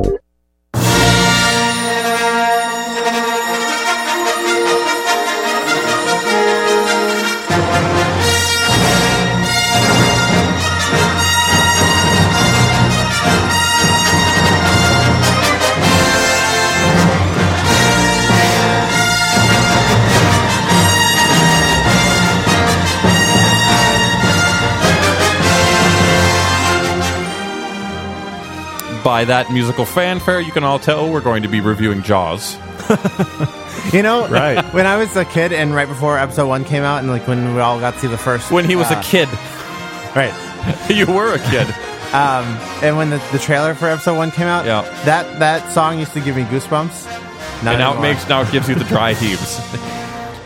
By that musical fanfare, you can all tell we're going to be reviewing Jaws. You know, Right. when I was a kid and right before episode one came out, and like when we all got to see the first, When he was uh, a kid. right? You were a kid. Um, and when the, the trailer for episode one came out, Yeah. that that song used to give me goosebumps. Not and now it anymore. makes now it gives you the dry heaves.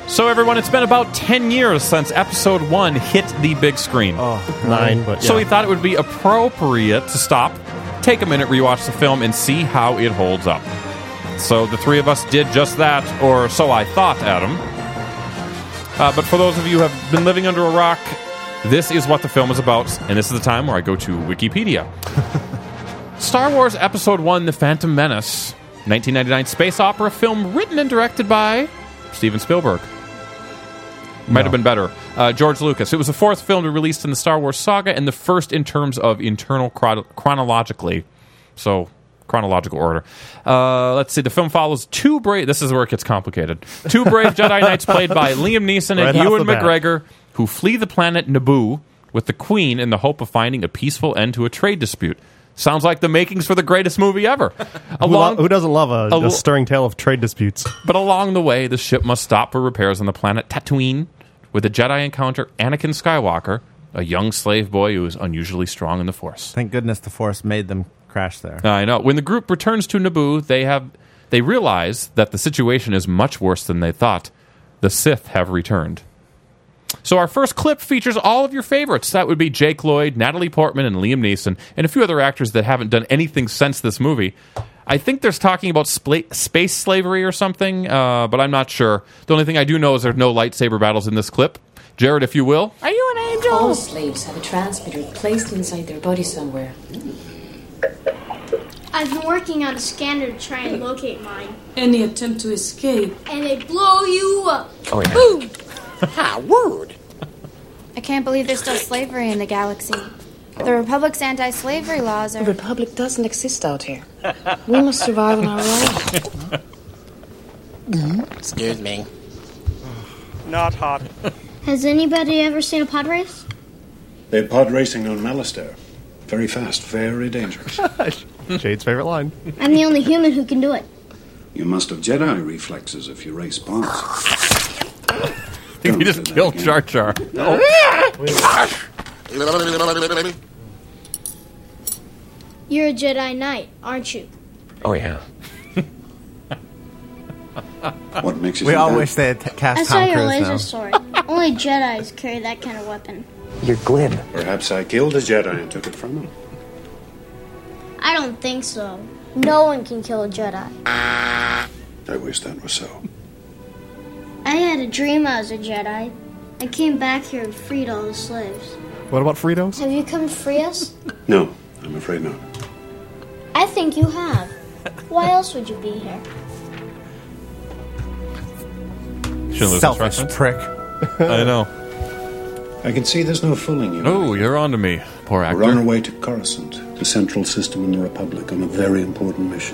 So, everyone, it's been about ten years since Episode one hit the big screen. Oh, nine, but yeah. So we thought it would be appropriate to stop, take a minute, rewatch the film, and see how it holds up. So the three of us did just that, or so I thought, Adam. Uh, but for those of you who have been living under a rock, this is what the film is about, and this is the time where I go to Wikipedia. Star Wars Episode one, The Phantom Menace, nineteen ninety-nine space opera film written and directed by Steven Spielberg. Might no. have been better. Uh, George Lucas. It was the fourth film to be released in the Star Wars saga and the first in terms of internal chron- chronologically. So, chronological order. Uh, let's see. The film follows two brave... This is where it gets complicated. Two brave Jedi Knights played by Liam Neeson and right Ewan McGregor who flee the planet Naboo with the Queen in the hope of finding a peaceful end to a trade dispute. Sounds like the makings for the greatest movie ever. Along, who, lo- who doesn't love a, a, a stirring tale of trade disputes? But along the way, the ship must stop for repairs on the planet Tatooine, where the Jedi encounter Anakin Skywalker, a young slave boy who is unusually strong in the Force. Thank goodness the Force made them crash there. I know. When the group returns to Naboo, they have they realize that the situation is much worse than they thought. The Sith have returned. So our first clip features all of your favorites. That would be Jake Lloyd, Natalie Portman, and Liam Neeson, and a few other actors that haven't done anything since this movie. I think there's talking about spla- space slavery or something, uh, but I'm not sure. The only thing I do know is there's no lightsaber battles in this clip. Jared, if you will. Are you an angel? All slaves have a transmitter placed inside their body somewhere. I've been working on a scanner to try and locate mine. Any attempt to escape, and they blow you up. Oh, yeah. Boom! Ha, word! I can't believe there's still slavery in the galaxy. The Republic's anti-slavery laws are... The Republic doesn't exist out here. We must survive on our own. Mm-hmm. Excuse me. Not hot. Has anybody ever seen a pod race? They're pod racing on Malastare. Very fast, very dangerous. Jade's favorite line. I'm the only human who can do it. You must have Jedi reflexes if you race pods. I think he just killed Jar Jar. Oh. You're a Jedi Knight, aren't you? Oh, yeah. What makes you We think all that? wish they had t- cast I Tom saw your Cruise laser now. sword. Only Jedis carry that kind of weapon. You're glib. Perhaps I killed a Jedi and took it from him. I don't think so. No one can kill a Jedi. I wish that was so. I had a dream I was a Jedi. I came back here and freed all the slaves. What about Fritos? Have you come to free us? No, I'm afraid not. I think you have. Why else would you be here? Selfish prick. I know. I can see there's no fooling you. Oh, you're on to me, poor actor. We're on our way to Coruscant, the central system in the Republic, on a very important mission.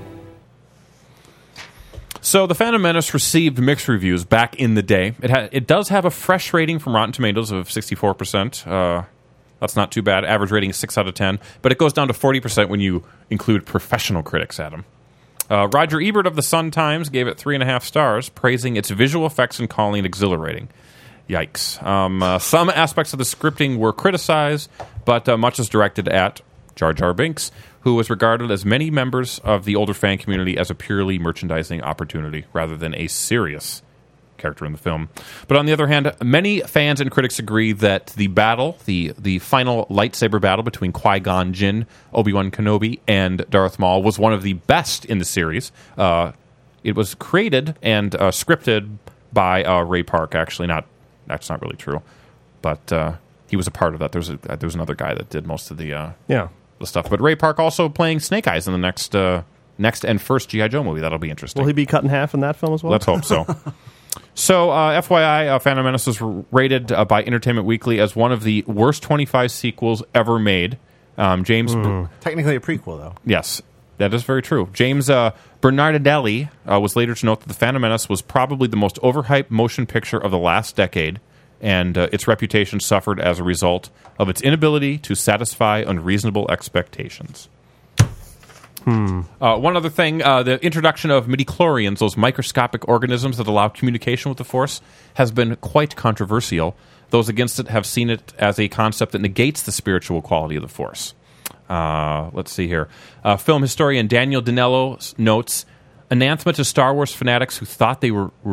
So, The Phantom Menace received mixed reviews back in the day. It ha- it does have a fresh rating from Rotten Tomatoes of sixty-four percent. Uh, that's not too bad. Average rating is six out of ten. But it goes down to forty percent when you include professional critics, Adam. Uh, Roger Ebert of the Sun-Times gave it three and a half stars, praising its visual effects and calling it exhilarating. Yikes. Um, uh, some aspects of the scripting were criticized, but uh, much is directed at Jar Jar Binks, who was regarded as many members of the older fan community as a purely merchandising opportunity rather than a serious character in the film. But on the other hand, many fans and critics agree that the battle, the the final lightsaber battle between Qui-Gon Jinn, Obi-Wan Kenobi, and Darth Maul was one of the best in the series. Uh, it was created and uh, scripted by uh, Ray Park, actually. Not That's not really true, but uh, he was a part of that. There's a, uh, there was another guy that did most of the uh, yeah the stuff. But Ray Park also playing Snake Eyes in the next uh, next and first G I. Joe movie. That'll be interesting. Will he be cut in half in that film as well? Let's hope so. So, uh, F Y I, uh, Phantom Menace was rated uh, by Entertainment Weekly as one of the worst twenty-five sequels ever made. Um, James, Mm. Technically a prequel, though. Yes, that is very true. James uh, Bernardelli uh, was later to note that The Phantom Menace was probably the most overhyped motion picture of the last decade, and uh, its reputation suffered as a result of its inability to satisfy unreasonable expectations. Hmm. Uh, one other thing, uh, the introduction of midichlorians, those microscopic organisms that allow communication with the Force, has been quite controversial. Those against it have seen it as a concept that negates the spiritual quality of the Force. Uh, let's see here. Uh, film historian Daniel Dinello notes, anathema to Star Wars fanatics who thought they were, were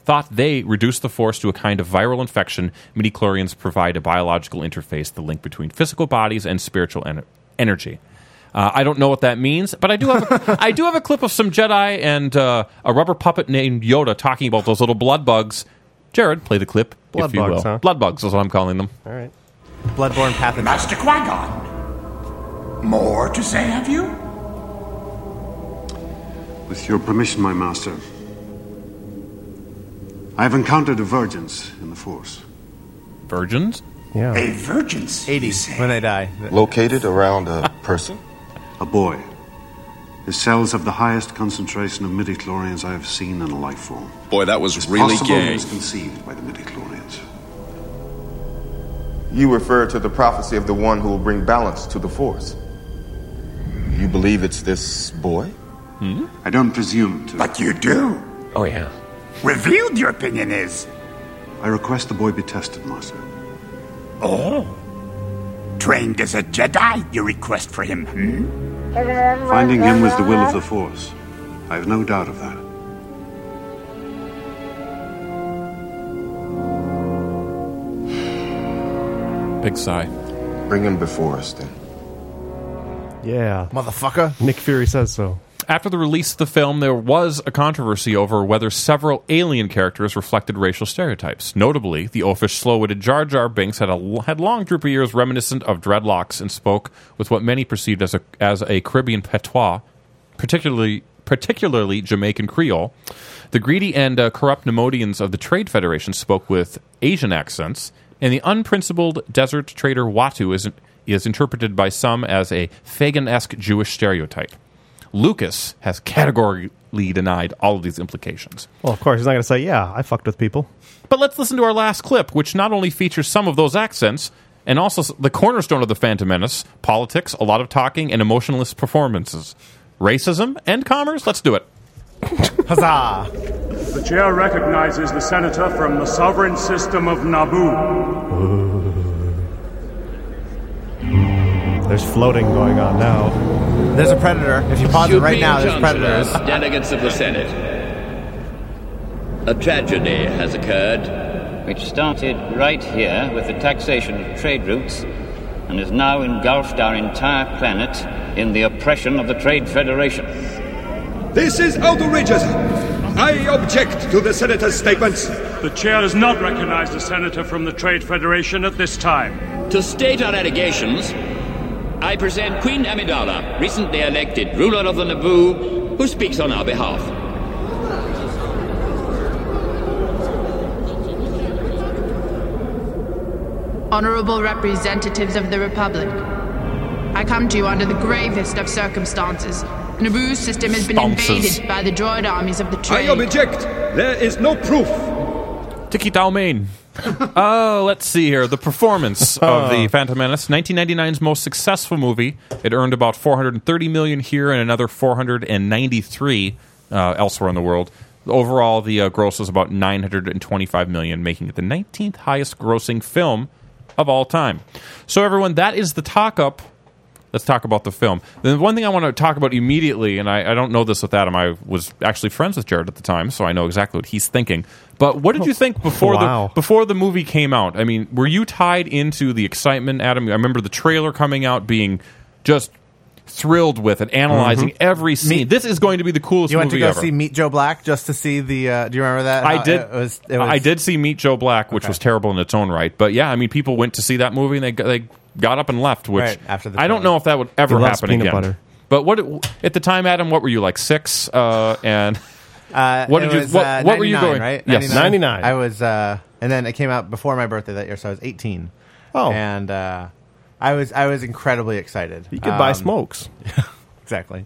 thought they reduced the Force to a kind of viral infection. Midichlorians provide a biological interface, the link between physical bodies and spiritual en- energy. Uh, I don't know what that means, but I do have a, I do have a clip of some Jedi and uh, a rubber puppet named Yoda talking about those little blood bugs. Jared, play the clip, Blood if you bugs, will. huh? Blood bugs is what I'm calling them. All right. Bloodborne pathogen. Master Qui-Gon. More to say, have you? With your permission, my master, I have encountered a virgins in the Force. Virgins? Yeah. A virgins. eighties when they die. Located around a person? A boy. His cells have the highest concentration of midichlorians I have seen in a life form. Boy, that was It's really possible gay. It was conceived by the midichlorians. You refer to the prophecy of the one who will bring balance to the Force. You believe it's this boy? Hmm? I don't presume to. But you do. Oh, yeah. Revealed your opinion is. I request the boy be tested, master. Oh. Trained as a Jedi, you request for him, hmm? Finding him was the will of the Force. I have no doubt of that. Big sigh. Bring him before us, then. Yeah. Motherfucker. Nick Fury says so. After the release of the film, there was a controversy over whether several alien characters reflected racial stereotypes. Notably, the oafish, slow-witted Jar Jar Binks had a had long droopy ears reminiscent of dreadlocks and spoke with what many perceived as a as a Caribbean patois, particularly particularly Jamaican Creole. The greedy and uh, corrupt Nemodians of the Trade Federation spoke with Asian accents, and the unprincipled desert trader Watu is is interpreted by some as a Fagin-esque Jewish stereotype. Lucas has categorically denied all of these implications. Well, of course, he's not going to say, yeah, I fucked with people. But let's listen to our last clip, which not only features some of those accents, and also the cornerstone of the Phantom Menace, politics, a lot of talking, and emotionless performances. Racism and commerce? Let's do it. Huzzah! The chair recognizes the senator from the sovereign system of Naboo. There's floating going on now. There's a predator. If you pause it right now, there's predators. Delegates of the Senate. A tragedy has occurred. Which started right here with the taxation of trade routes and has now engulfed our entire planet in the oppression of the Trade Federation. This is outrageous. I object to the senator's statements. The chair does not recognize the senator from the Trade Federation at this time. To state our allegations, I present Queen Amidala, recently elected ruler of the Naboo, who speaks on our behalf. Honorable representatives of the Republic, I come to you under the gravest of circumstances. Naboo's system has been Stances. invaded by the droid armies of the trade. I object. There is no proof. Tiki Tao Main. Oh, let's see here. The performance of the Phantom Menace, nineteen ninety-nine's most successful movie. It earned about four hundred thirty million dollars here and another four hundred ninety-three uh, elsewhere in the world. Overall, the uh, gross was about nine hundred twenty-five million dollars, making it the nineteenth highest grossing film of all time. So, everyone, that is the talk-up. Let's talk about the film. The one thing I want to talk about immediately, and I, I don't know this with Adam, I was actually friends with Jared at the time, so I know exactly what he's thinking. But what did you think before Wow. the before the movie came out? I mean, were you tied into the excitement, Adam? I remember the trailer coming out being just thrilled with it, analyzing Mhm. every scene. Meet- this is going to be the coolest You went to movie go ever. see Meet Joe Black just to see the. Uh, do you remember that? I How did. It was, it was, I did see Meet Joe Black, which Okay. was terrible in its own right. But yeah, I mean, people went to see that movie and they got- they got up and left. Which Right, after the I don't know if that would ever He loves happen peanut again. butter. But what at the time, Adam? What were you like six? Uh, and Uh, what it did you? was, What, uh, what were you ninety-nine, going? Right? Yes, ninety-nine. I was, uh, and then it came out before my birthday that year, so I was eighteen. Oh. and uh, I was I was incredibly excited. You could buy Um, smokes. Exactly.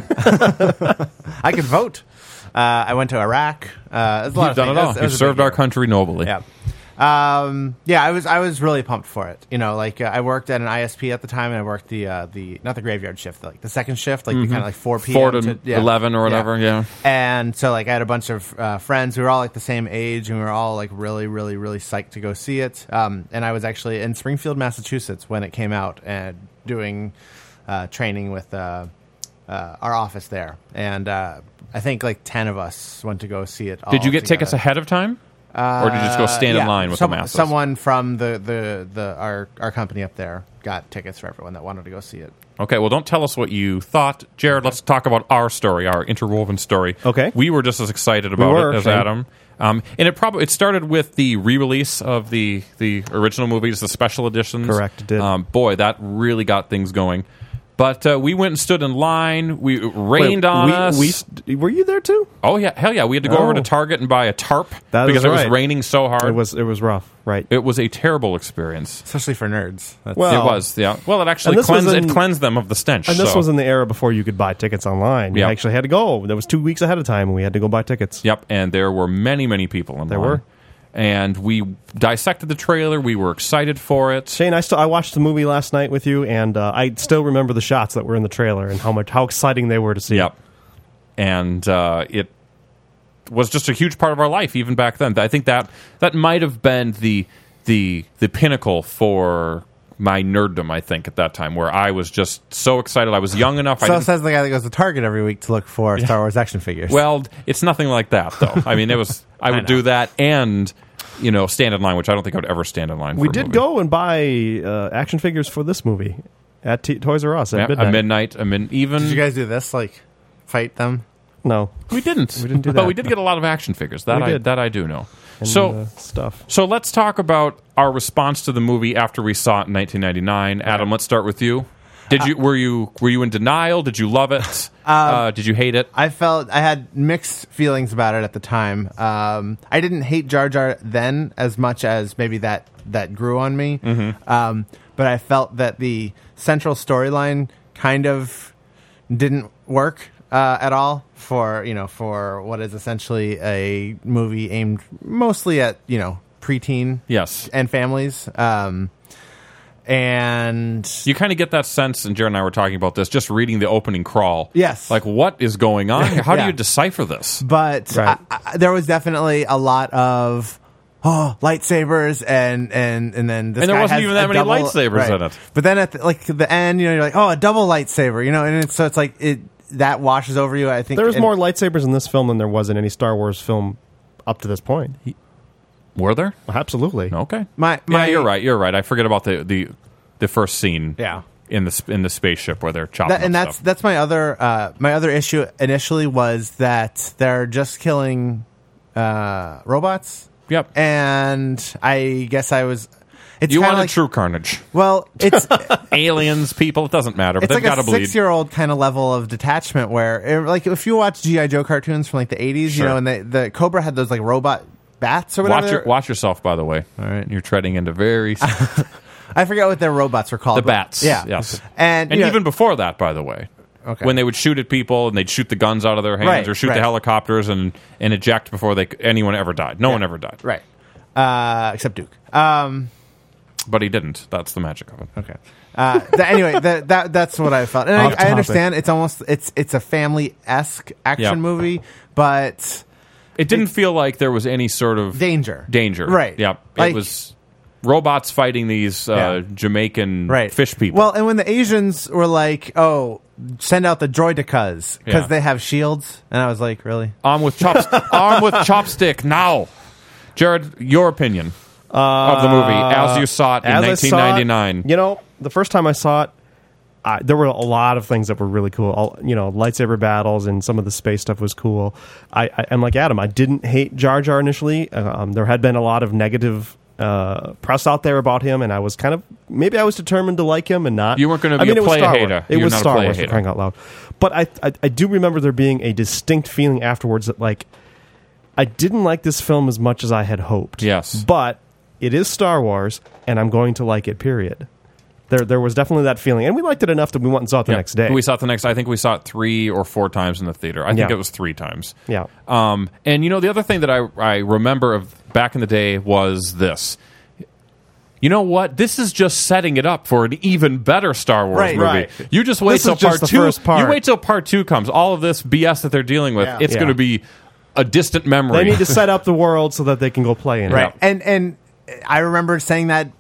I could vote. Uh, I went to Iraq. Uh, it was a lot You've of done things. it all. was- You've was a big served our year. country nobly. Yeah. Um, yeah, I was I was really pumped for it. You know, like uh, I worked at an I S P at the time, and I worked the uh, the not the graveyard shift, like the second shift, like the Mhm. kind of like four p.m. Four to to yeah. eleven or whatever, yeah. And so like I had a bunch of uh, friends who were all like the same age, and we were all like really, really, really psyched to go see it. Um, and I was actually in Springfield, Massachusetts when it came out, and doing uh, training with. Uh, uh, our office there, and uh, I think like ten of us went to go see it. All Did you get together. tickets ahead of time? Uh, Or did you just go stand in yeah, line with some- the masses? Someone from the, the, the our our company up there got tickets for everyone that wanted to go see it. Okay, well, don't tell us what you thought. Jared, let's talk about our story, our interwoven story. Okay. We were just as excited about were, it as same. Adam. Um, and it probably it started with the re-release of the, the original movies, the special editions. Correct, it did. Um, boy, that really got things going. But uh, we went and stood in line. We it rained Wait, on we- us. we st- were you there too? Oh yeah, hell yeah! We had to go Oh. over to Target and buy a tarp That because is it was right. raining so hard. It was it was rough, right? It was a terrible experience, especially for nerds. That's Well- it was, yeah. Well, it actually And this was cleansed in- it cleansed them of the stench. And this so. was in the era before you could buy tickets online. You Yeah. actually had to go. That was two weeks ahead of time, and we had to go buy tickets. Yep, and there were many, many people in There line. were. And we dissected the trailer. We were excited for it. Shane, I still I watched the movie last night with you, and uh, I still remember the shots that were in the trailer and how much how exciting they were to see. Yep. And uh, it was just a huge part of our life even back then. I think that that might have been the the the pinnacle for my nerddom, I think, at that time, where I was just so excited. I was young enough. I So didn't- says the guy that goes to Target every week to look for Star Wars action figures. Well, it's nothing like that, though. I mean, it was. I would know. do that and, you know, stand in line, which I don't think I would ever stand in line for We a did movie. go and buy uh, action figures for this movie at T- Toys R Us at Yeah, midnight. a midnight. I mean, even Did you guys do this? Like, fight them? No, we didn't. We didn't do But that. we did get a lot of action figures. That We I did. that I do know. And, so uh, stuff. So let's talk about our response to the movie after we saw it in nineteen ninety-nine. Adam, let's start with you. Did you were you were you in denial? Did you love it? uh, did you hate it? I felt I had mixed feelings about it at the time. Um, I didn't hate Jar Jar then as much as maybe that that grew on me. Mm-hmm. Um, but I felt that the central storyline kind of didn't work uh, at all for you know for what is essentially a movie aimed mostly at you know preteen Yes. and families. Um, and You kind of get that sense, and Jared and I were talking about this, just reading the opening crawl. Yes. Like, what is going on here? How do Yeah. you decipher this? But Right. I, I, there was definitely a lot of oh lightsabers and and and then this And there guy wasn't has even that a many double- lightsabers right. in it. But then at the, like the end, you know, you're like, oh, a double lightsaber, you know, and it's, so it's like it that washes over you. I think There was and- more lightsabers in this film than there was in any Star Wars film up to this point. Were there? Absolutely. Okay. My, my yeah, you're right. You're right. I forget about the the, the first scene. Yeah. In the sp- in the spaceship where they're chopping That, and up that's stuff. that's my other uh, my other issue initially was that they're just killing uh, robots. Yep. And I guess I was. It's you kinda wanted like, true carnage. Well, it's aliens, people. It doesn't matter. But it's they've like got a to bleed. six-year-old kind of level of detachment where, eh, like, if you watch G I. Joe cartoons from like the eighties, Sure. you know, and they, the Cobra had those like robot bats or whatever. Watch your, watch yourself, by the way. All right. You're treading into very I forget what their robots were called. the but- bats. Yeah. Yes. And, and you know- even before that, by the way. Okay. When they would shoot at people and they'd shoot the guns out of their hands Right, or shoot right. the helicopters and, and eject before they anyone ever died. No Yeah. one ever died. Right. Uh, except Duke. Um, But he didn't. That's the magic of it. Okay. Uh, th- anyway, that, that that's what I felt, and I, Off I topic. understand it's almost it's it's a family esque action Yeah. movie, but It didn't feel like there was any sort of danger. Danger. Right. Yep. Like- it was robots fighting these uh, Yeah. Jamaican right fish people. Well, and when the Asians were like, "Oh, send out the droidicas because Yeah. they have shields," and I was like, "Really?" Arm with chopstick. Arm with chopstick now. Jared, your opinion of the movie as you saw it in As I nineteen saw it, ninety-nine. you know, the first time I saw it, I, there were a lot of things that were really cool. All, you know, lightsaber battles and some of the space stuff was cool. I, I am like Adam. I didn't hate Jar Jar initially. Um, there had been a lot of negative uh, press out there about him, and I was kind of maybe I was determined to like him and not. You weren't gonna I be mean, a it was play Star hater. Wars. It You're was not a Star play Wars for hater. crying out loud. But I, I I do remember there being a distinct feeling afterwards that like I didn't like this film as much as I had hoped. Yes. But it is Star Wars, and I'm going to like it, period. There there was definitely that feeling. And we liked it enough that we went and saw it the Yeah. next day. We saw it the next. I think we saw it three or four times in the theater. I think Yeah. it was three times. Yeah. Um, and you know, the other thing that I I remember of back in the day was this. You know what? This is just setting it up for an even better Star Wars Right, movie. right. You just wait This till is just part the two. first part. You wait till part two comes. All of this B S that they're dealing with, Yeah. it's Yeah. going to be a distant memory. They need to set up the world so that they can go play in Right. it. And and I remember saying that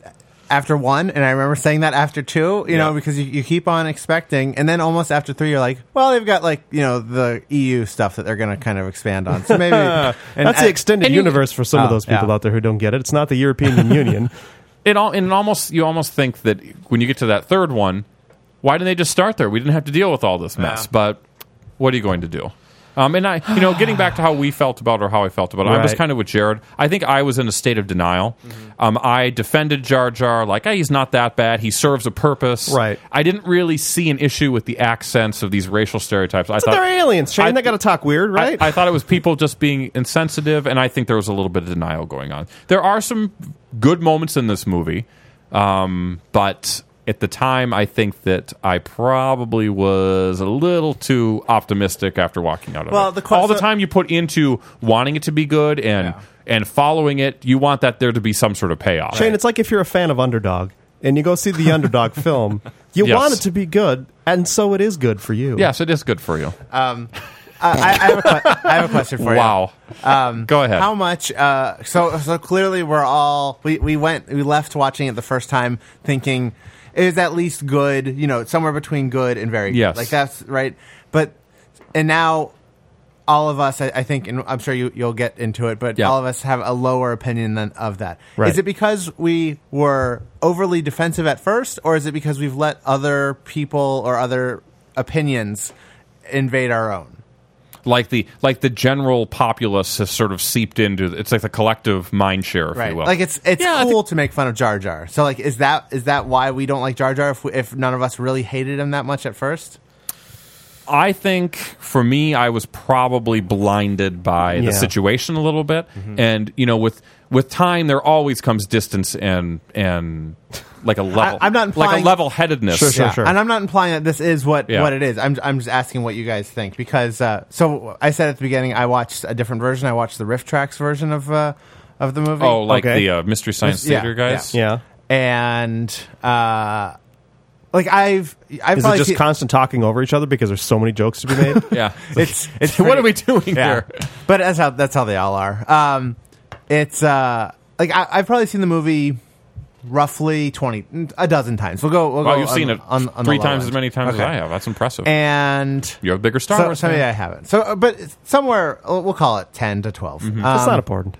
after one, and I remember saying that after two, you Yeah. know, because you, you keep on expecting, and then almost after three, you're like, well, they've got like you know the E U stuff that they're going to kind of expand on. So maybe and That's I- the extended and you- universe for some of Oh, those people yeah. out there who don't get it. It's not the European Union. It all and almost you almost think that when you get to that third one, why didn't they just start there? We didn't have to deal with all this mess. Yeah. But what are you going to do? Um, and I, you know, getting back to how we felt about it or how I felt about it, I was Right. kind of with Jared. I think I was in a state of denial. Um, I defended Jar Jar like, hey, he's not that bad. He serves a purpose. Right. I didn't really see an issue with the accents of these racial stereotypes. I So thought they're aliens, Shane. I- They got to talk weird, right? I, I thought it was people just being insensitive, and I think there was a little bit of denial going on. There are some good moments in this movie, um, but at the time, I think that I probably was a little too optimistic after walking out of Well, it. the que- All the so- time you put into wanting it to be good and and following it, you want that there to be some sort of payoff. Shane, it's like if you're a fan of Underdog and you go see the Underdog film, you Yes. want it to be good, and so it is good for you. Yes, it is good for you. Um, uh, I, I, have a que- I have a question for Wow. you. Um, Go ahead. How much? Uh, so, so clearly, we're all we, we went we left watching it the first time thinking it was at least good. You know, somewhere between good and very good. Yes. Like that's right. But and now all of us, I, I think, and I'm sure you you'll get into it, but Yeah. all of us have a lower opinion than of that. Right. Is it because we were overly defensive at first, or is it because we've let other people or other opinions invade our own? Like the like the general populace has sort of seeped into it's like the collective mind share, if Right. you will. Like it's it's Yeah, I cool to make fun of Jar Jar. So like, is that is that why we don't like Jar Jar? If we, if none of us really hated him that much at first? I think for me, I was probably blinded by Yeah. the situation a little bit, Mm-hmm. and you know, with with time, there always comes distance and and like a level, I, I'm not implying, like a level headedness. Sure, sure, Yeah. sure. And I'm not implying that this is what, Yeah. what it is. I'm I'm just asking what you guys think because uh, so I said at the beginning I watched a different version. I watched the Riff Tracks version of uh, of the movie. Oh, like Okay. the uh, Mystery Science Yeah, Theater guys. Yeah. and uh, like I've I've Is it probably just seen- constant talking over each other because there's so many jokes to be made? Yeah, it's it's what pretty- are we doing Yeah. here? But that's how that's how they all are. Um, it's uh, like I, I've probably seen the movie roughly twenty, a dozen times. We'll go. We'll Well, go you've on- seen it on, on the three low times end. as many times Okay. as I have. That's impressive. And You're a bigger Star so, Wars so fan. maybe I haven't. So, uh, but it's somewhere uh, we'll call it ten to twelve. Mm-hmm. Um, That's not important.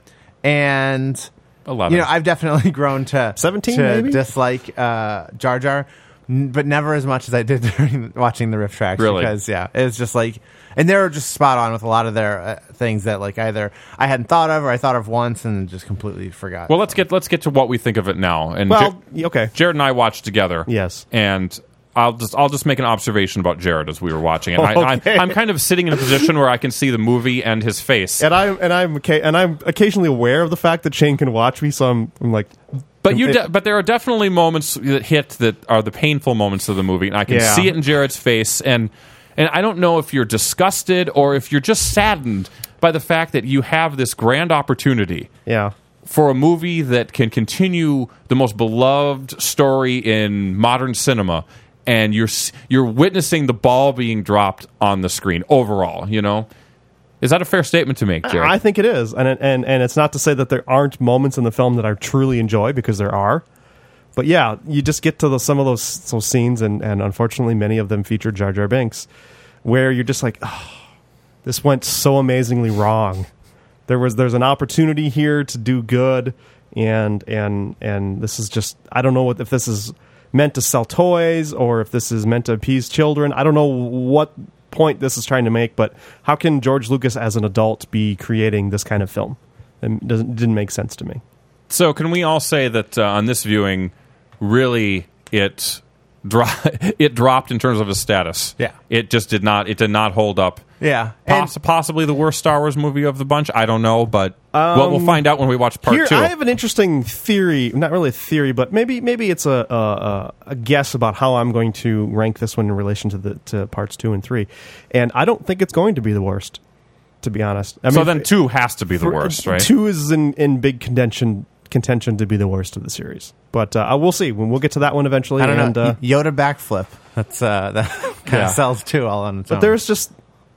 And Eleven. you know, I've definitely grown to seventeen, to maybe? dislike uh, Jar Jar, n- but never as much as I did during watching the Riff Tracks. Really? Because yeah, it was just like, and they were just spot on with a lot of their uh, things that like either I hadn't thought of or I thought of once and just completely forgot. Well, let's get let's get to what we think of it now. And Well, Jar- okay. Jared and I watched together. Yes. And I'll just I'll just make an observation about Jared as we were watching it. I, Okay. I, I'm kind of sitting in a position where I can see the movie and his face. And I'm and I'm okay, and I'm occasionally aware of the fact that Shane can watch me, so I'm, I'm like, But you, it- de- but there are definitely moments that hit that are the painful moments of the movie, and I can Yeah. see it in Jared's face. And and I don't know if you're disgusted or if you're just saddened by the fact that you have this grand opportunity yeah. for a movie that can continue the most beloved story in modern cinema, and you're s- you're witnessing the ball being dropped on the screen overall. You know, is that a fair statement to make, Jared? I think it is, and it- and and it's not to say that there aren't moments in the film that I truly enjoy, because there are. But yeah, you just get to the, some of those those scenes, and, and unfortunately, many of them feature Jar Jar Binks, where you're just like, oh, this went so amazingly wrong. There was there's an opportunity here to do good, and and and this is just, I don't know what, if this is meant to sell toys or if this is meant to appease children. I don't know what point this is trying to make, but how can George Lucas as an adult be creating this kind of film? It doesn't didn't make sense to me. So can we all say that uh, on this viewing, really it dro- it dropped in terms of its status? Yeah. It just did not. It did not hold up. Yeah. Poss- possibly the worst Star Wars movie of the bunch. I don't know, but well, we'll Um, find out when we watch part Here, two. I have an interesting theory. Not really a theory, but maybe maybe it's a, a a guess about how I'm going to rank this one in relation to the to parts two and three. And I don't think it's going to be the worst, to be honest. I so mean, then two has to be the for- worst, right? Two is in, in big contention contention to be the worst of the series. But uh, we'll see. We'll get to that one eventually. I don't and, know. Uh, Yoda backflip. That's uh, that kind Yeah. of sells too all on its But own. there's just,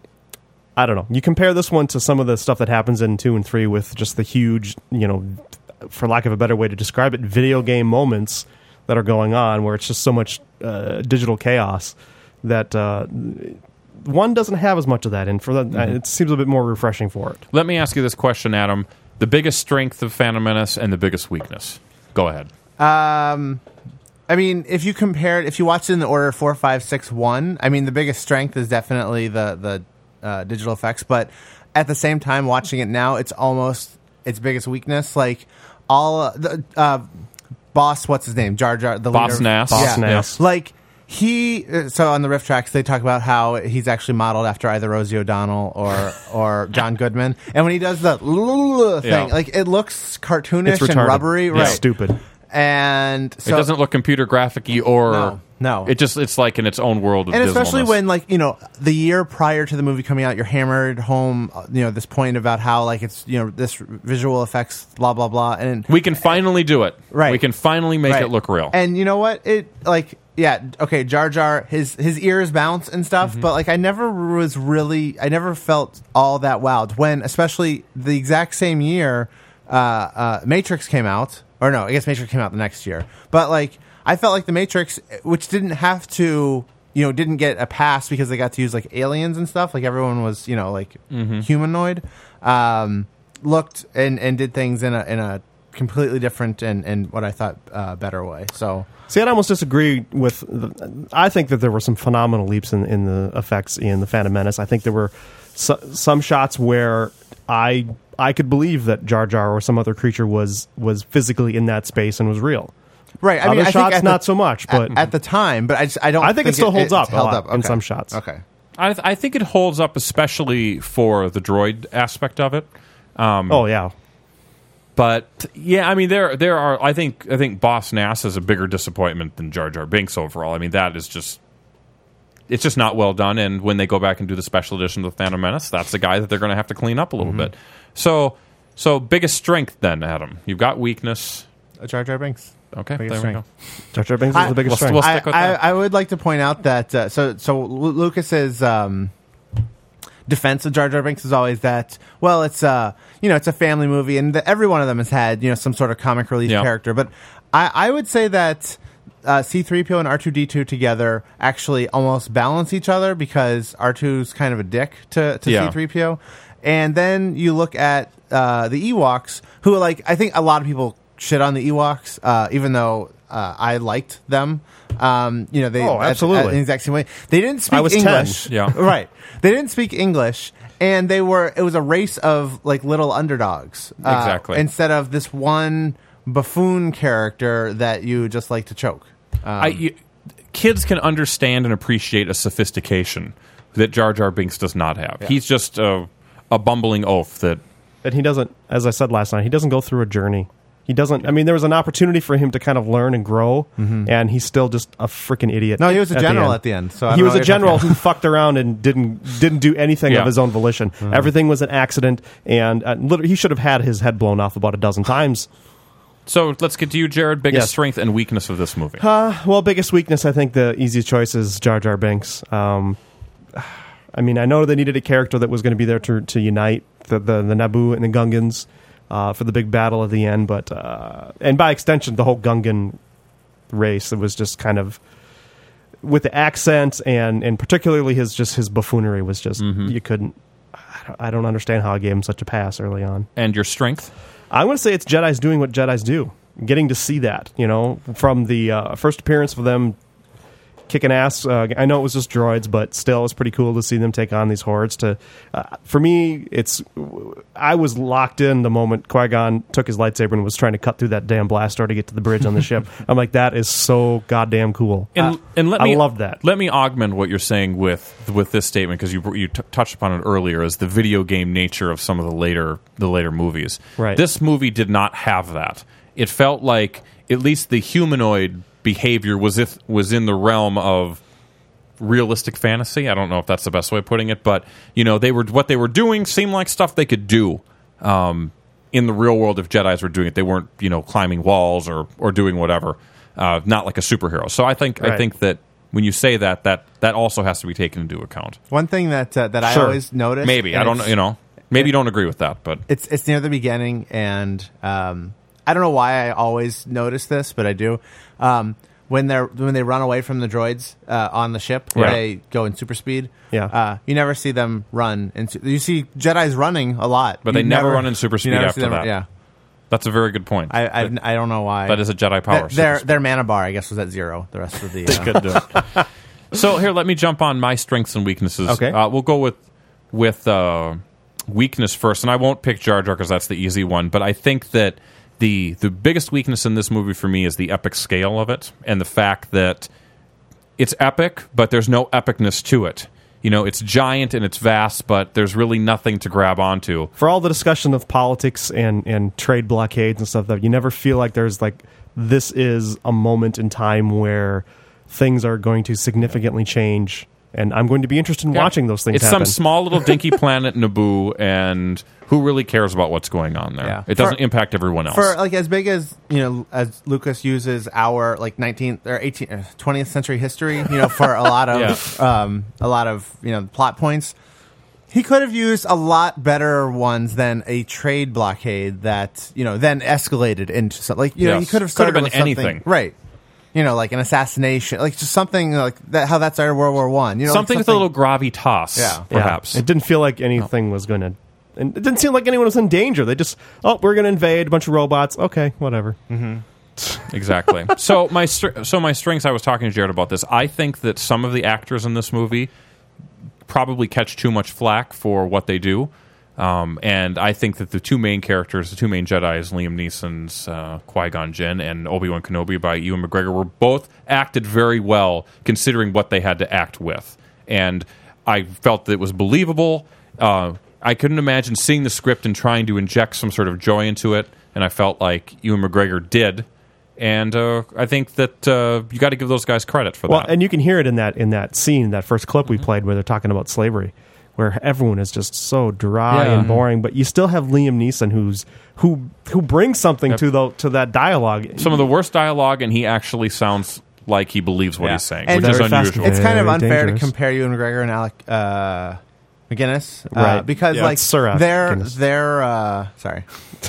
I don't know. You compare this one to some of the stuff that happens in two and three with just the huge, you know, for lack of a better way to describe it, video game moments that are going on, where it's just so much uh, digital chaos that uh, one doesn't have as much of that, and for that, Mm-hmm. it seems a bit more refreshing for it. Let me ask you this question, Adam. The biggest strength of Phantom Menace and the biggest weakness. Go ahead. Um, I mean, if you compare it, if you watch it in the order four, five, six, one, I mean, the biggest strength is definitely the the uh, digital effects. But at the same time, watching it now, it's almost its biggest weakness. Like all uh, the uh, boss, what's his name? Jar Jar, the Boss leader. Nass. Boss Yeah. Nass. Like he. uh, So on the riff tracks, they talk about how he's actually modeled after either Rosie O'Donnell or or John Goodman. And when he does the thing, Yeah. like it looks cartoonish It's and retarded. rubbery, Yeah. right? Stupid. And so it doesn't look computer graphic-y or... No, no. It just, it's like in its own world of and especially dismalness. when, like, you know, the year prior to the movie coming out, you're hammered home, uh, you know, this point about how, like, it's, you know, this visual effects, blah, blah, blah. And We can finally do it. Right. We can finally make Right. it look real. And you know what? It, like, yeah, okay, Jar Jar, his, his ears bounce and stuff, Mm-hmm. but, like, I never was really, I never felt all that wowed when, especially the exact same year, uh, uh, Matrix came out. Or no, I guess Matrix came out the next year. But, like, I felt like the Matrix, which didn't have to, you know, didn't get a pass because they got to use, like, aliens and stuff. Like, everyone was, you know, like, Mhm. humanoid. Um, looked and, and did things in a in a completely different and, and what I thought uh, better way. So, See, I'd almost disagree with. The, I think that there were some phenomenal leaps in, in the effects in the Phantom Menace. I think there were so, some shots where I I could believe that Jar Jar or some other creature was was physically in that space and was real. right. I Other mean, I shots think at not the, so much, but at, at the time, but I just, I don't. I think it still holds up a held lot up in Okay. some shots. Okay. I, th- I think it holds up, especially for the droid aspect of it. Um, Oh yeah, But yeah, I mean, there there are. I think I think Boss Nass is a bigger disappointment than Jar Jar Binks overall. I mean, that is just it's just not well done. And when they go back and do the special edition of the Phantom Menace, that's the guy that they're going to have to clean up a little bit. So so biggest strength then, Adam. You've got weakness. Uh, Jar Jar Binks. Okay, Biggest there we go. Jar Jar Binks is the biggest we'll, strength. We'll I, stick with I, that. I would like to point out that uh, so so Lu- Lucas's um, defense of Jar Jar Binks is always that well it's uh you know it's a family movie and the, every one of them has had you know some sort of comic relief Yeah. character, but I, I would say that uh, C three P O and R two D two together actually almost balance each other because R two's kind of a dick to, to Yeah. C three P O, and then you look at uh, the Ewoks, who like I think a lot of people shit on the Ewoks, uh, even though uh, I liked them. Um, you know, they Oh, at- absolutely. at the exact same way. They didn't speak I was ten. English. Yeah. Right. They didn't speak English, and they were. It was a race of like little underdogs. uh, Exactly. Instead of this one buffoon character that you just like to choke. Um, I, you, kids can understand and appreciate a sophistication that Jar Jar Binks does not have. Yeah. He's just a, a bumbling oaf that. And he doesn't, as I said last night, he doesn't go through a journey. He doesn't. I mean, there was an opportunity for him to kind of learn and grow, and he's still just a freaking idiot. No, he was a at the general end. at the end, so I he don't was know a what you're general talking who fucked around and didn't didn't do anything Yeah. of his own volition. Everything was an accident, and uh, literally, he should have had his head blown off about a dozen times. So let's get to you, Jared. Biggest Yes. strength and weakness of this movie. Uh, well, biggest weakness, I think the easiest choice is Jar Jar Binks. Um, I mean, I know they needed a character that was going to be there to to unite the the, the Naboo and the Gungans uh, for the big battle at the end, but uh, and by extension, the whole Gungan race. It was just kind of with the accent and and particularly his just his buffoonery was just you couldn't. I don't, I don't understand how I gave him such a pass early on. And your strength? I'm going to say it's Jedi's doing what Jedi's do. Getting to see that, you know, from the uh, first appearance for them kicking ass. Uh, I know it was just droids, but still, it's pretty cool to see them take on these hordes. To uh, for me, it's I was locked in the moment Qui-Gon took his lightsaber and was trying to cut through that damn blast door to get to the bridge on the ship. I'm like, that is so goddamn cool. And, Uh, and let I me love that. Let me augment what you're saying with with this statement because you you t- touched upon it earlier as the video game nature of some of the later the later movies. Right. This movie did not have that. It felt like at least the humanoid behavior was if was in the realm of realistic fantasy. I don't know if that's the best way of putting it, but you know, they were what they were doing seemed like stuff they could do um, in the real world if Jedis were doing it. They weren't, you know, climbing walls or or doing whatever. Uh, not like a superhero. So I think I Right. think that when you say that, that that also has to be taken into account. One thing that uh, that I Sure. always notice, Maybe I and don't know. it's- You know, maybe you don't agree with that, but It's it's near the beginning, and um, I don't know why I always notice this, but I do. Um, when they're when they run away from the droids uh, on the ship, where Yeah. they go in super speed, Yeah. uh, you never see them run. Into, you see Jedis running a lot, But they You never run in super you speed never after see them- that. Yeah, That's a very good point. I I, I don't know why. That is a Jedi power. Th- Their their mana bar, I guess, was at zero. The rest of the They uh, could do it. So here, let me jump on my strengths and weaknesses. Okay. uh, we'll go with with uh, weakness first, and I won't pick Jar Jar because that's the easy one. But I think that the the biggest weakness in this movie for me is the epic scale of it, and the fact that it's epic, but there's no epicness to it. You know, it's giant and it's vast, but there's really nothing to grab onto. For all the discussion of politics and, and trade blockades and stuff, that you never feel like there's like this is a moment in time where things are going to significantly change, and I'm going to be interested in Yeah. watching those things It's happen. some small little dinky planet, Naboo, and who really cares about what's going on there? Yeah. It doesn't For- impact everyone else. For like as big as you know, as Lucas uses our like nineteenth or eighteenth, twentieth century history, you know, for a lot of um, a lot of you know plot points, he could have used a lot better ones than a trade blockade that you know then escalated into something. Like you know, Yes. he could have Could started have been with something- anything. right? You know, like an assassination, like just something like that. How that started World War One. You know, like something, with a little gravitas, Yeah. perhaps. It didn't feel like anything was going to. And it didn't seem like anyone was in danger. They just, oh, we're going to invade a bunch of robots. Okay, whatever. Mm-hmm. Exactly. so my str- so my strengths. I was talking to Jared about this. I think that some of the actors in this movie probably catch too much flack for what they do, um, and I think that the two main characters, the two main Jedi, is Liam Neeson's uh, Qui-Gon Jinn and Obi-Wan Kenobi by Ewan McGregor, were both acted very well considering what they had to act with, and I felt that it was believable. Uh, I couldn't imagine seeing the script and trying to inject some sort of joy into it, and I felt like Ewan McGregor did. And uh, I think that uh, you got to give those guys credit for Well, that. and you can hear it in that in that scene, that first clip we Mm-hmm. played, where they're talking about slavery, where everyone is just so dry Yeah. and boring. But you still have Liam Neeson, who's who who brings something to the to that dialogue. Some of the worst dialogue, and he actually sounds like he believes what Yeah. he's saying, And which is very fast- unusual. It's kind of Very unfair dangerous. to compare Ewan McGregor and Alec uh, McGinnis, uh, Right. because Yeah, like it's Sir Alec they're Guinness. they're uh, sorry,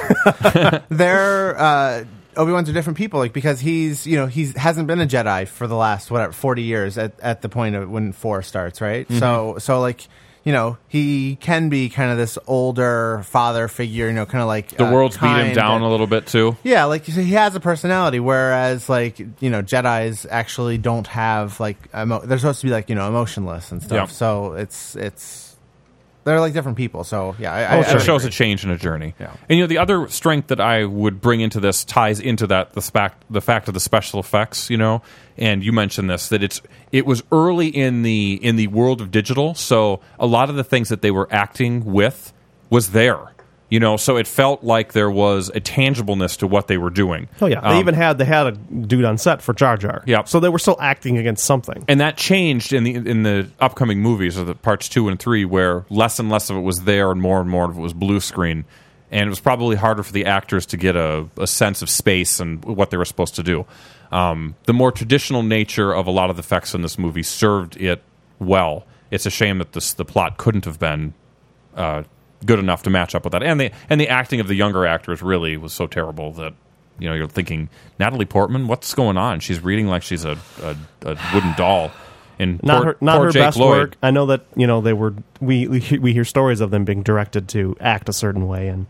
they're uh, Obi-Wan's are different people. Like because he's you know he's hasn't been a Jedi for the last whatever forty years at, at the point of when four starts, right? Mhm. So so like. You know, he can be kind of this older father figure, you know, kind of like The uh, world's beat him kind down and- a little bit, too. yeah, like he has a personality, whereas like you know Jedis actually don't have like emo- they're supposed to be like you know emotionless and stuff. Yeah. So it's it's they're like different people. So yeah, I, Oh, I, I sure. would shows agree. a change in a journey. Yeah. And you know, the other strength that I would bring into this ties into that the fact the fact of the special effects. You know, and you mentioned this that it's it was early in the in the world of digital, so a lot of the things that they were acting with was there. You know, so it felt like there was a tangibleness to what they were doing. Oh yeah, they Um, even had they had a dude on set for Jar Jar. Yeah, so they were still acting against something. and that changed in the in the upcoming movies, or the parts two and three, where less and less of it was there, and more and more of it was blue screen, and it was probably harder for the actors to get a, a sense of space and what they were supposed to do. Um, the more traditional nature of a lot of the effects in this movie served it well. It's a shame that this, the plot couldn't have been uh, good enough to match up with that, and the and the acting of the younger actors really was so terrible that. You know, you're thinking, Natalie Portman, what's going on? She's reading like she's a, a, a wooden doll. And Not poor, her, not poor her Jake best Lloyd. work. I know that you know they were. We we he- we hear stories of them being directed to act a certain way, and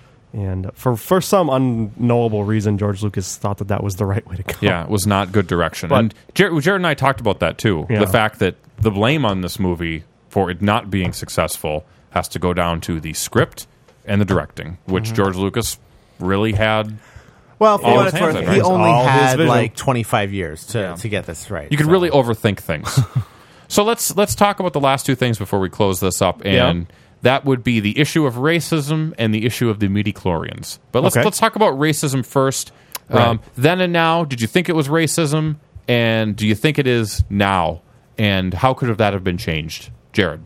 and for for some unknowable reason, George Lucas thought that that was the right way to go. Yeah, it was not good direction. But- and Jared, Jared and I talked about that too. Yeah. The fact that the blame on this movie for it not being successful has to go down to the script and the directing, which Mhm. George Lucas really had. Well, for all what his it's hands worth, in, he right? only All his had vision. like twenty-five years to, to get this right. You can so. really overthink things. So let's let's talk about the last two things before we close this up, and Yeah. that would be the issue of racism and the issue of the midi-chlorians. But let's Okay. let's talk about racism first. Right. Um, then and now, did you think it was racism, and do you think it is now? And how could have that have been changed, Jared?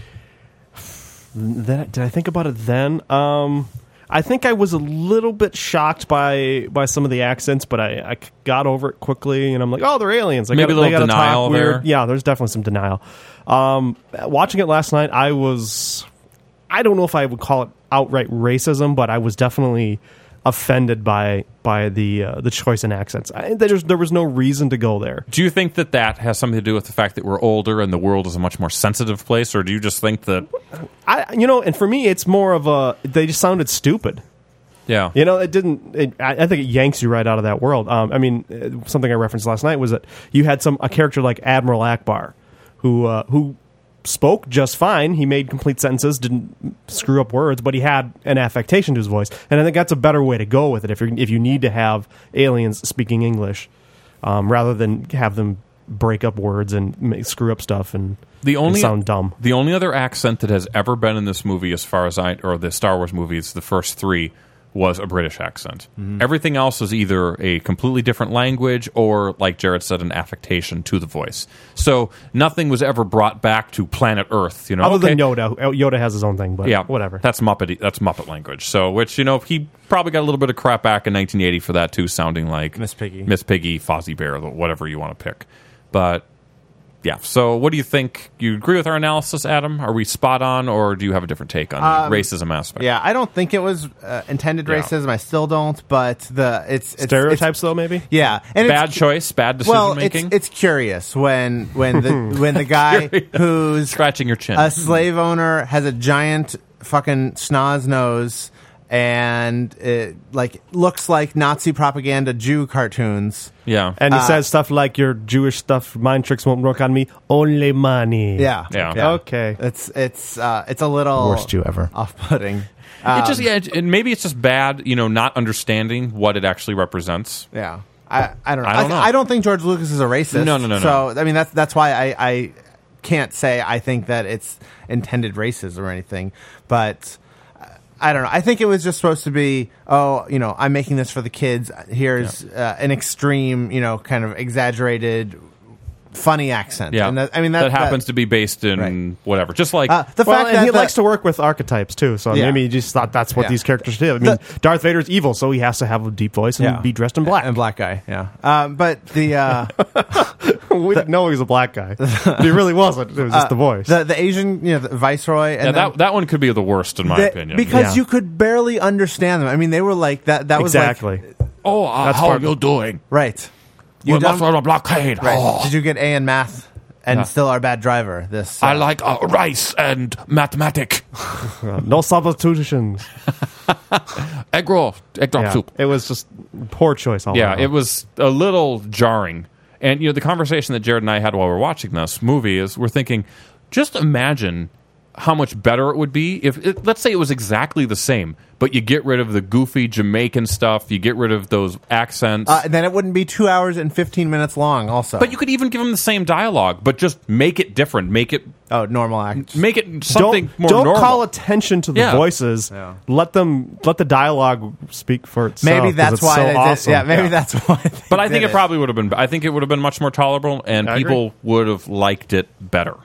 That, did I think about it then? Um, I think I was a little bit shocked by by some of the accents, but I, I got over it quickly, and I'm like, oh, they're aliens. They Maybe gotta, a little they gotta denial talk weird. there. Yeah, there's definitely some denial. Um, watching it last night, I was, I don't know if I would call it outright racism, but I was definitely offended by by the uh, the choice in accents. I, there, was, there was no reason to go there. Do you think that that has something to do with the fact that we're older and the world is a much more sensitive place, or do you just think that... I, you know, and for me, it's more of a... They just sounded stupid. Yeah. You know, it didn't... It, I, I think it yanks you right out of that world. Um, I mean, uh, something I referenced last night was that you had some a character like Admiral Akbar, who uh, who spoke just fine. He made complete sentences, didn't screw up words, but he had an affectation to his voice. And I think that's a better way to go with it if you if you need to have aliens speaking English, um, rather than have them break up words and make, screw up stuff and, the only, and sound dumb. The only other accent that has ever been in this movie, as far as I, or the Star Wars movies, the first three, was a British accent. Mm-hmm. Everything else is either a completely different language or, like Jared said, an affectation to the voice. So nothing was ever brought back to planet Earth. You know, Other okay. than Yoda. Yoda has his own thing, but yeah, whatever. That's Muppet. That's Muppet language. So, which, you know, he probably got a little bit of crap back in nineteen eighty for that too, sounding like Miss Piggy, Miss Piggy, Fozzie Bear, whatever you want to pick. But yeah. So, what do you think? You agree with our analysis, Adam? Are we spot on, or do you have a different take on Um, the racism aspect? Yeah, I don't think it was uh, intended Yeah. racism. I still don't, but the it's, it's Stereotypes, it's, though, maybe. Yeah, and bad it's, choice, bad decision well, making. It's, it's curious when when the when the guy who's scratching your chin, a slave owner, has a giant fucking schnoz nose and it like looks like Nazi propaganda Jew cartoons. Yeah, and he Uh, says stuff like, "Your Jewish stuff, mind tricks won't work on me. Only money." Yeah, yeah. Okay, it's it's uh, it's a little Worst Jew ever. off-putting. it just Um, yeah, it, and maybe it's just bad, you know, not understanding what it actually represents. Yeah, I I don't know. I don't know. I don't think George Lucas is a racist. No, no, no, no. So I mean that's that's why I I can't say I think that it's intended racism or anything, but. I don't know. I think it was just supposed to be, oh, you know, I'm making this for the kids. Here's uh, an extreme, you know, kind of exaggerated, funny accent. Yeah, and that, I mean that, that happens that, to be based in Right. whatever. Just like Uh, the well, fact and that he the- likes to work with archetypes too. So Yeah. maybe he just thought that's what Yeah. these characters do. I mean, Darth Vader's evil, so he has to have a deep voice and Yeah. be dressed in black. and black guy. Yeah, um, but the uh, we didn't know he was a black guy. He really wasn't. It was just uh, the voice. the the Asian, you know, the Viceroy, and yeah, then- that that one could be the worst in my the- opinion. because Yeah. you could barely understand them. I mean, they were like that. That was exactly. like, oh, uh, That's how part- are you doing? right. You done- must run a blockade. Right. Oh. Did you get A in math and Yeah. still are a bad driver? This uh, I like uh, rice and mathematic. Uh, no substitutions. Egg roll, egg drop Yeah. soup. It was just poor choice. All Yeah, around. it was a little jarring. And, you know, the conversation that Jared and I had while we were watching this movie is we're thinking, just imagine how much better it would be if, it, let's say it was exactly the same, but you get rid of the goofy Jamaican stuff, you get rid of those accents. Uh, then it wouldn't be two hours and fifteen minutes long. Also, but you could even give them the same dialogue, but just make it different. Make it oh normal act. Make it something don't, more don't normal. call attention to the Yeah. voices. Yeah. Let them let the dialogue speak for itself. Maybe 'cause that's it's why so they did. awesome. Yeah, maybe Yeah. that's why. They But I did think it probably would have been. I think it would have been much more tolerable, and I people would have liked it better.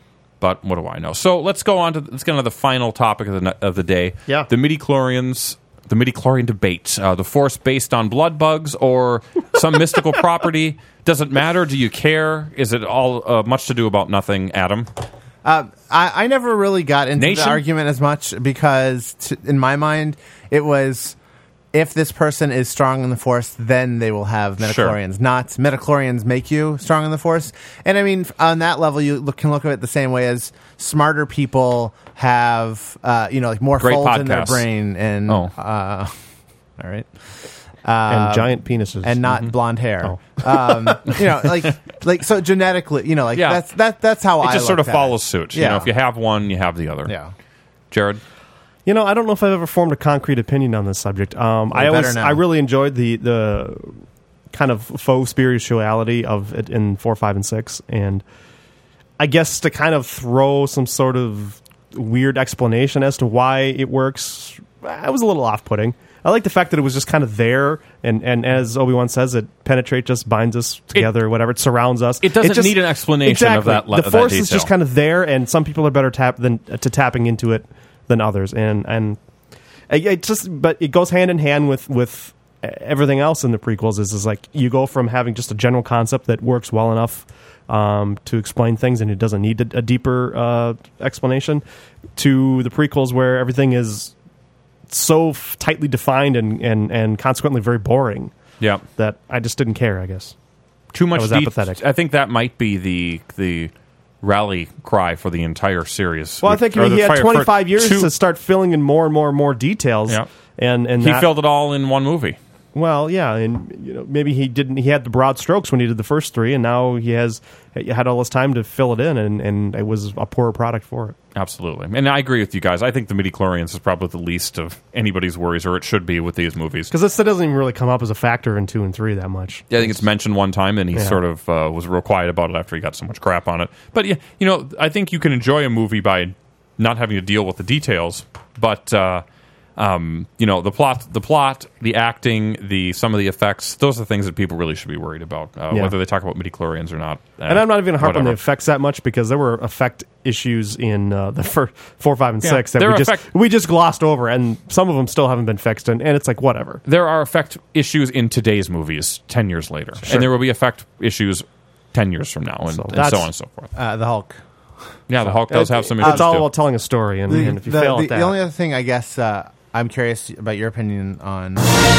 But what do I know? So let's go on to let's get on to the final topic of the n- of the day. Yeah. the midichlorians, the midichlorian debate. Uh, the force based on blood bugs or some mystical property. Does it matter? Do you care? Is it all uh, much to do about nothing, Adam? Uh, I, I never really got into Nation? the argument as much because, t- in my mind, it was if this person is strong in the Force, then they will have midichlorians. Not midichlorians make you strong in the Force. And I mean, on that level, you look, can look at it the same way as smarter people have, uh, you know, like more Great folds in their podcasts. brain. And Oh. uh, all right. And Uh, giant penises. and not blonde hair. Um, you know, like like so genetically, you know, like Yeah. that's that that's how It I just sort of looked at follows it. suit. Yeah. You know, if you have one, you have the other. Yeah. Jared. You know, I don't know if I've ever formed a concrete opinion on this subject. Um, Well, I always, better now. I really enjoyed the the kind of faux spirituality of it in four, five, and six, and I guess to kind of throw some sort of weird explanation as to why it works, I was a little off-putting. I like the fact that it was just kind of there, and, and as Obi-Wan says, it penetrates us, binds us together, whatever. It surrounds us. It doesn't just- need an explanation exactly. of that le- The of Force that is just detail. kind of there, and some people are better tap than to tapping into it than others, and and it it just but it goes hand in hand with with everything else in the prequels. Is is like you go from having just a general concept that works well enough um, to explain things, and it doesn't need a, a deeper uh, explanation, to the prequels where everything is so f- tightly defined and, and, and consequently very boring. Yeah, that I just didn't care. I guess too much. I was de- apathetic. I think that might be the the rally cry for the entire series. Well, I think Or he the had fire- twenty-five years two- to start filling in more and more and more details. Yeah. and and he that- filled it all in one movie. Well, yeah, and you know maybe he didn't. He had the broad strokes when he did the first three, and now he has he had all this time to fill it in, and, and it was a poorer product for it. Absolutely, and I agree with you guys. I think the midichlorians is probably the least of anybody's worries, or it should be with these movies. Because this doesn't even really come up as a factor in two and three that much. Yeah, I think it's mentioned one time, and he Yeah. sort of uh, was real quiet about it after he got so much crap on it. But yeah, you know, I think you can enjoy a movie by not having to deal with the details, but. Uh, Um, you know, the plot, the plot, the acting, the some of the effects, those are the things that people really should be worried about, uh, Yeah. whether they talk about midichlorians or not. Uh, And I'm not even going to harp on the whatever. effects that much because there were effect issues in uh, the first four, five, and Yeah, six that there we are just effect- we just glossed over, and some of them still haven't been fixed, and, and it's like whatever. There are effect issues in today's movies ten years later, Sure. and there will be effect issues ten years from now, and so, and that's- so on and so forth. Uh, the Hulk. Yeah, the Hulk does have some It's issues all too. about telling a story, and, The, and if you the, fail the, at that, the only other thing, I guess, uh, I'm curious about your opinion on.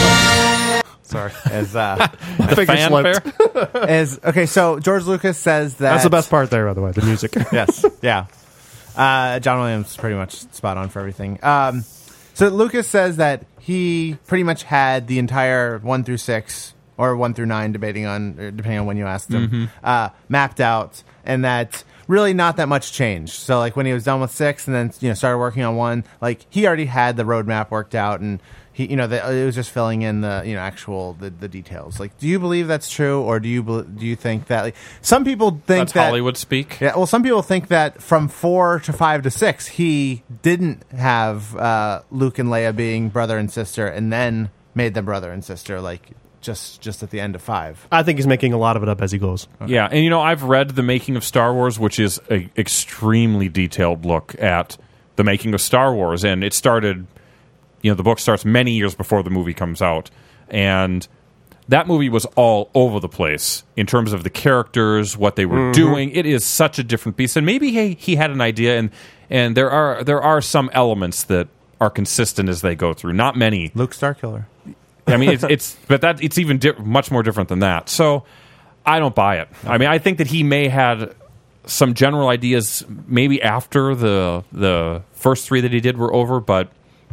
Sorry, is uh, My finger slipped. is okay. So George Lucas says that that's the best part there, by the way, the music. Yes, yeah. Uh, John Williams is pretty much spot on for everything. Um, so Lucas says that he pretty much had the entire one through six or one through nine, debating on or depending on when you asked him, Mhm. uh, mapped out, and that really not that much changed. So like when he was done with six and then you know started working on one, like he already had the roadmap worked out, and he you know the, it was just filling in the you know actual the, the details. Like, do you believe that's true, or do you bel- do you think that like some people think That's that Hollywood speak. yeah, well, some people think that from four to five to six, he didn't have uh, Luke and Leia being brother and sister, and then made them brother and sister, like just just at the end of five. I think he's making a lot of it up as he goes. Yeah, and you know, I've read The Making of Star Wars, which is an extremely detailed look at the making of Star Wars, and it started, you know, the book starts many years before the movie comes out, and that movie was all over the place in terms of the characters, what they were Mhm. doing. It is such a different beast, and maybe he, he had an idea, and and there are there are some elements that are consistent as they go through. Not many. Luke Starkiller. I mean, it's, it's but that it's even di- much more different than that. So I don't buy it. I mean, I think that he may had some general ideas maybe after the the first three that he did were over, but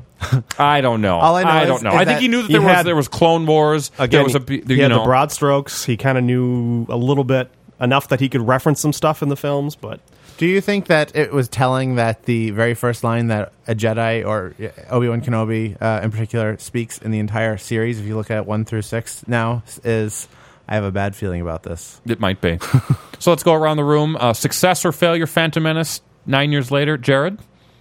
I don't know. All I know don't is- know. is I think that he knew that he there was had- there was Clone Wars. Again, there was a he, you he had know, the broad strokes. He kind of knew a little bit enough that he could reference some stuff in the films, but Do you think that it was telling that the very first line that a Jedi or Obi-Wan Kenobi uh, in particular speaks in the entire series, if you look at one through six now, is I have a bad feeling about this. It might be. So let's go around the room. Uh, success or failure, Phantom Menace, nine years later. Jared?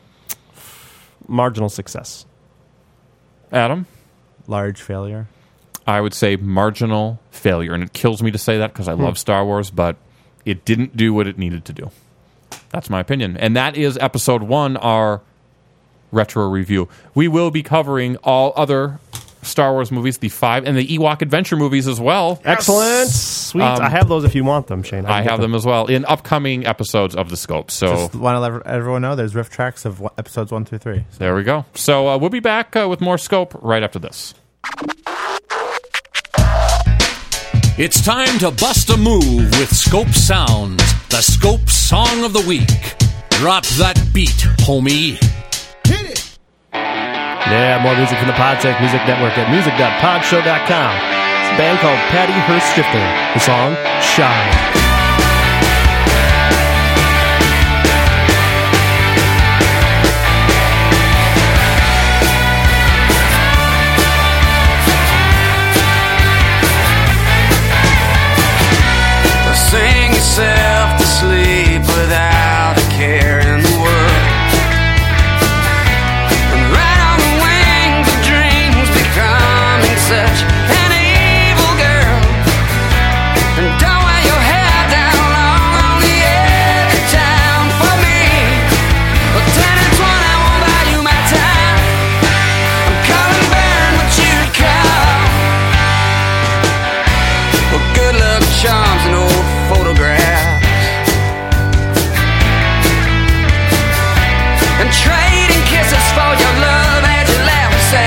marginal success. Adam? Large failure. I would say marginal failure. And it kills me to say that because I Hmm. love Star Wars, but it didn't do what it needed to do. That's my opinion. And that is episode one, our retro review. We will be covering all other Star Wars movies, the five, and the Ewok Adventure movies as well. Excellent. Sweet. Um, I have those if you want them, Shane. I can have get them as well in upcoming episodes of The Scope. So Just want to let everyone know there's riff tracks of one- episodes one through three. there we go. So uh, we'll be back uh, with more Scope right after this. It's time to bust a move with Scope Sounds, the Scope Song of the Week. Drop that beat, homie. Yeah, more music from the Podtech Music Network at music dot podshow dot com. It's a band called Patty Hearst Shifter. The song, Shine. Sing yourself to sleep without a care in the world. And right on the wings of dreams, becoming such an evil girl. And don't wear your hair down long on the edge of town for me. Well, ten and twenty, I won't buy you my time. I'm calling burn what you'd call. Well, good luck charms and old photographs, and trading kisses for your love as you laugh.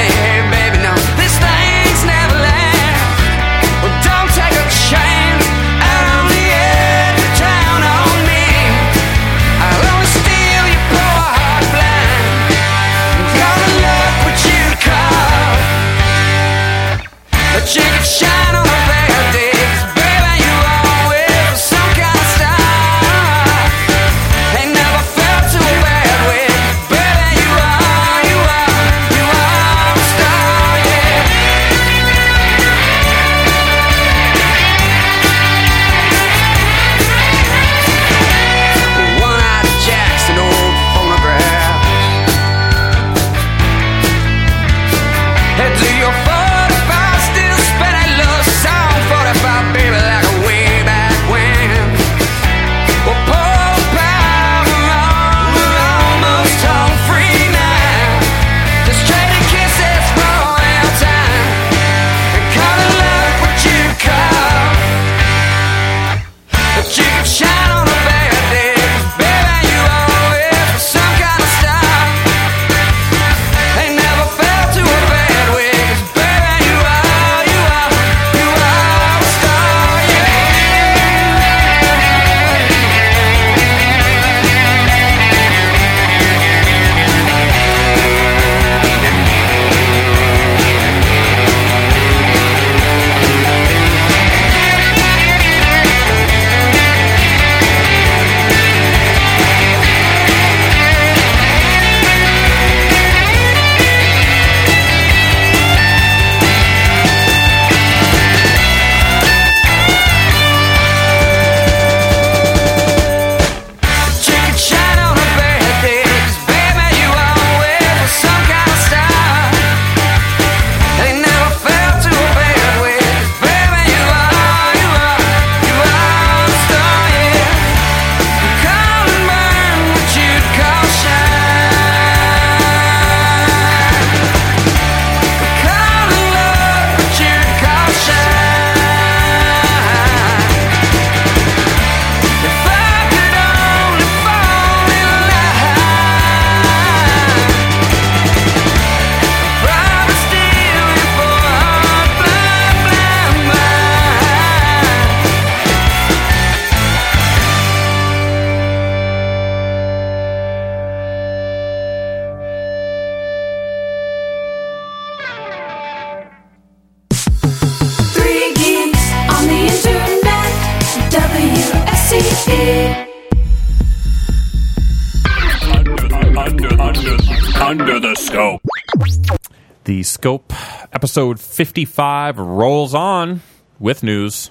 Under the Scope. The Scope episode fifty-five rolls on with news.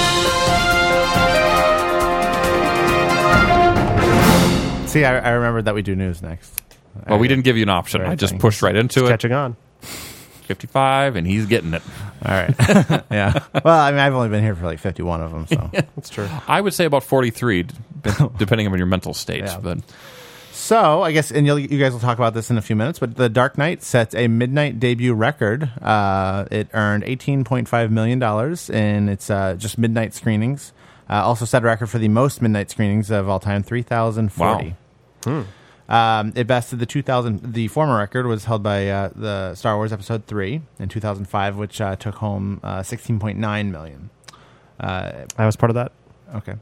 See, I, I remembered that we do news next. Well, we didn't give you an option. I just pushed right into It's it. catching on. fifty-five, and he's getting it. All right. Yeah. Well, I mean, I've only been here for like fifty-one of them, so. That's true. I would say about forty-three, d- depending on your mental state. Yeah. But So, I guess, and you'll, you guys will talk about this in a few minutes, but The Dark Knight sets a midnight debut record. Uh, it earned eighteen point five million dollars in its uh, just midnight screenings. Uh, also set a record for the most midnight screenings of all time, three thousand forty. Wow. Hmm. Um, it bested the two thousand. The former record was held by uh, the Star Wars Episode three in two thousand five, which uh, took home uh, sixteen point nine million. Uh, I was part of that. Okay.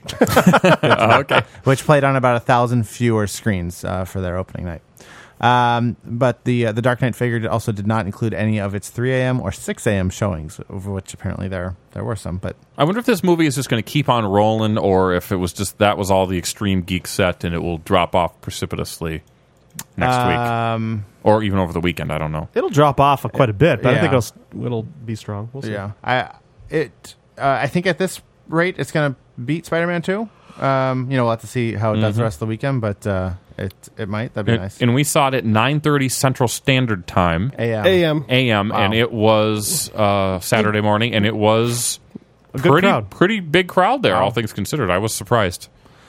uh, okay. Which played on about a thousand fewer screens uh, for their opening night. Um, but the uh, the Dark Knight figure also did not include any of its three a.m. or six a.m. showings, over which apparently there there were some. But I wonder if this movie is just going to keep on rolling, or if it was just that was all the Extreme Geek set, and it will drop off precipitously next um, week, or even over the weekend. I don't know. It'll drop off quite a bit, but Yeah. I think it'll, it'll be strong. We'll see. yeah, I it uh, I think at this rate it's going to beat Spider-Man two. Um, you know, we'll have to see how it does the Mhm. rest of the weekend, but uh, it it might. That'd be And, nice. and we saw it at nine thirty Central Standard Time, A M. A M. A M, Wow. and it was uh, Saturday morning, and it was A good pretty crowd. pretty big crowd there. Wow. All things considered, I was surprised.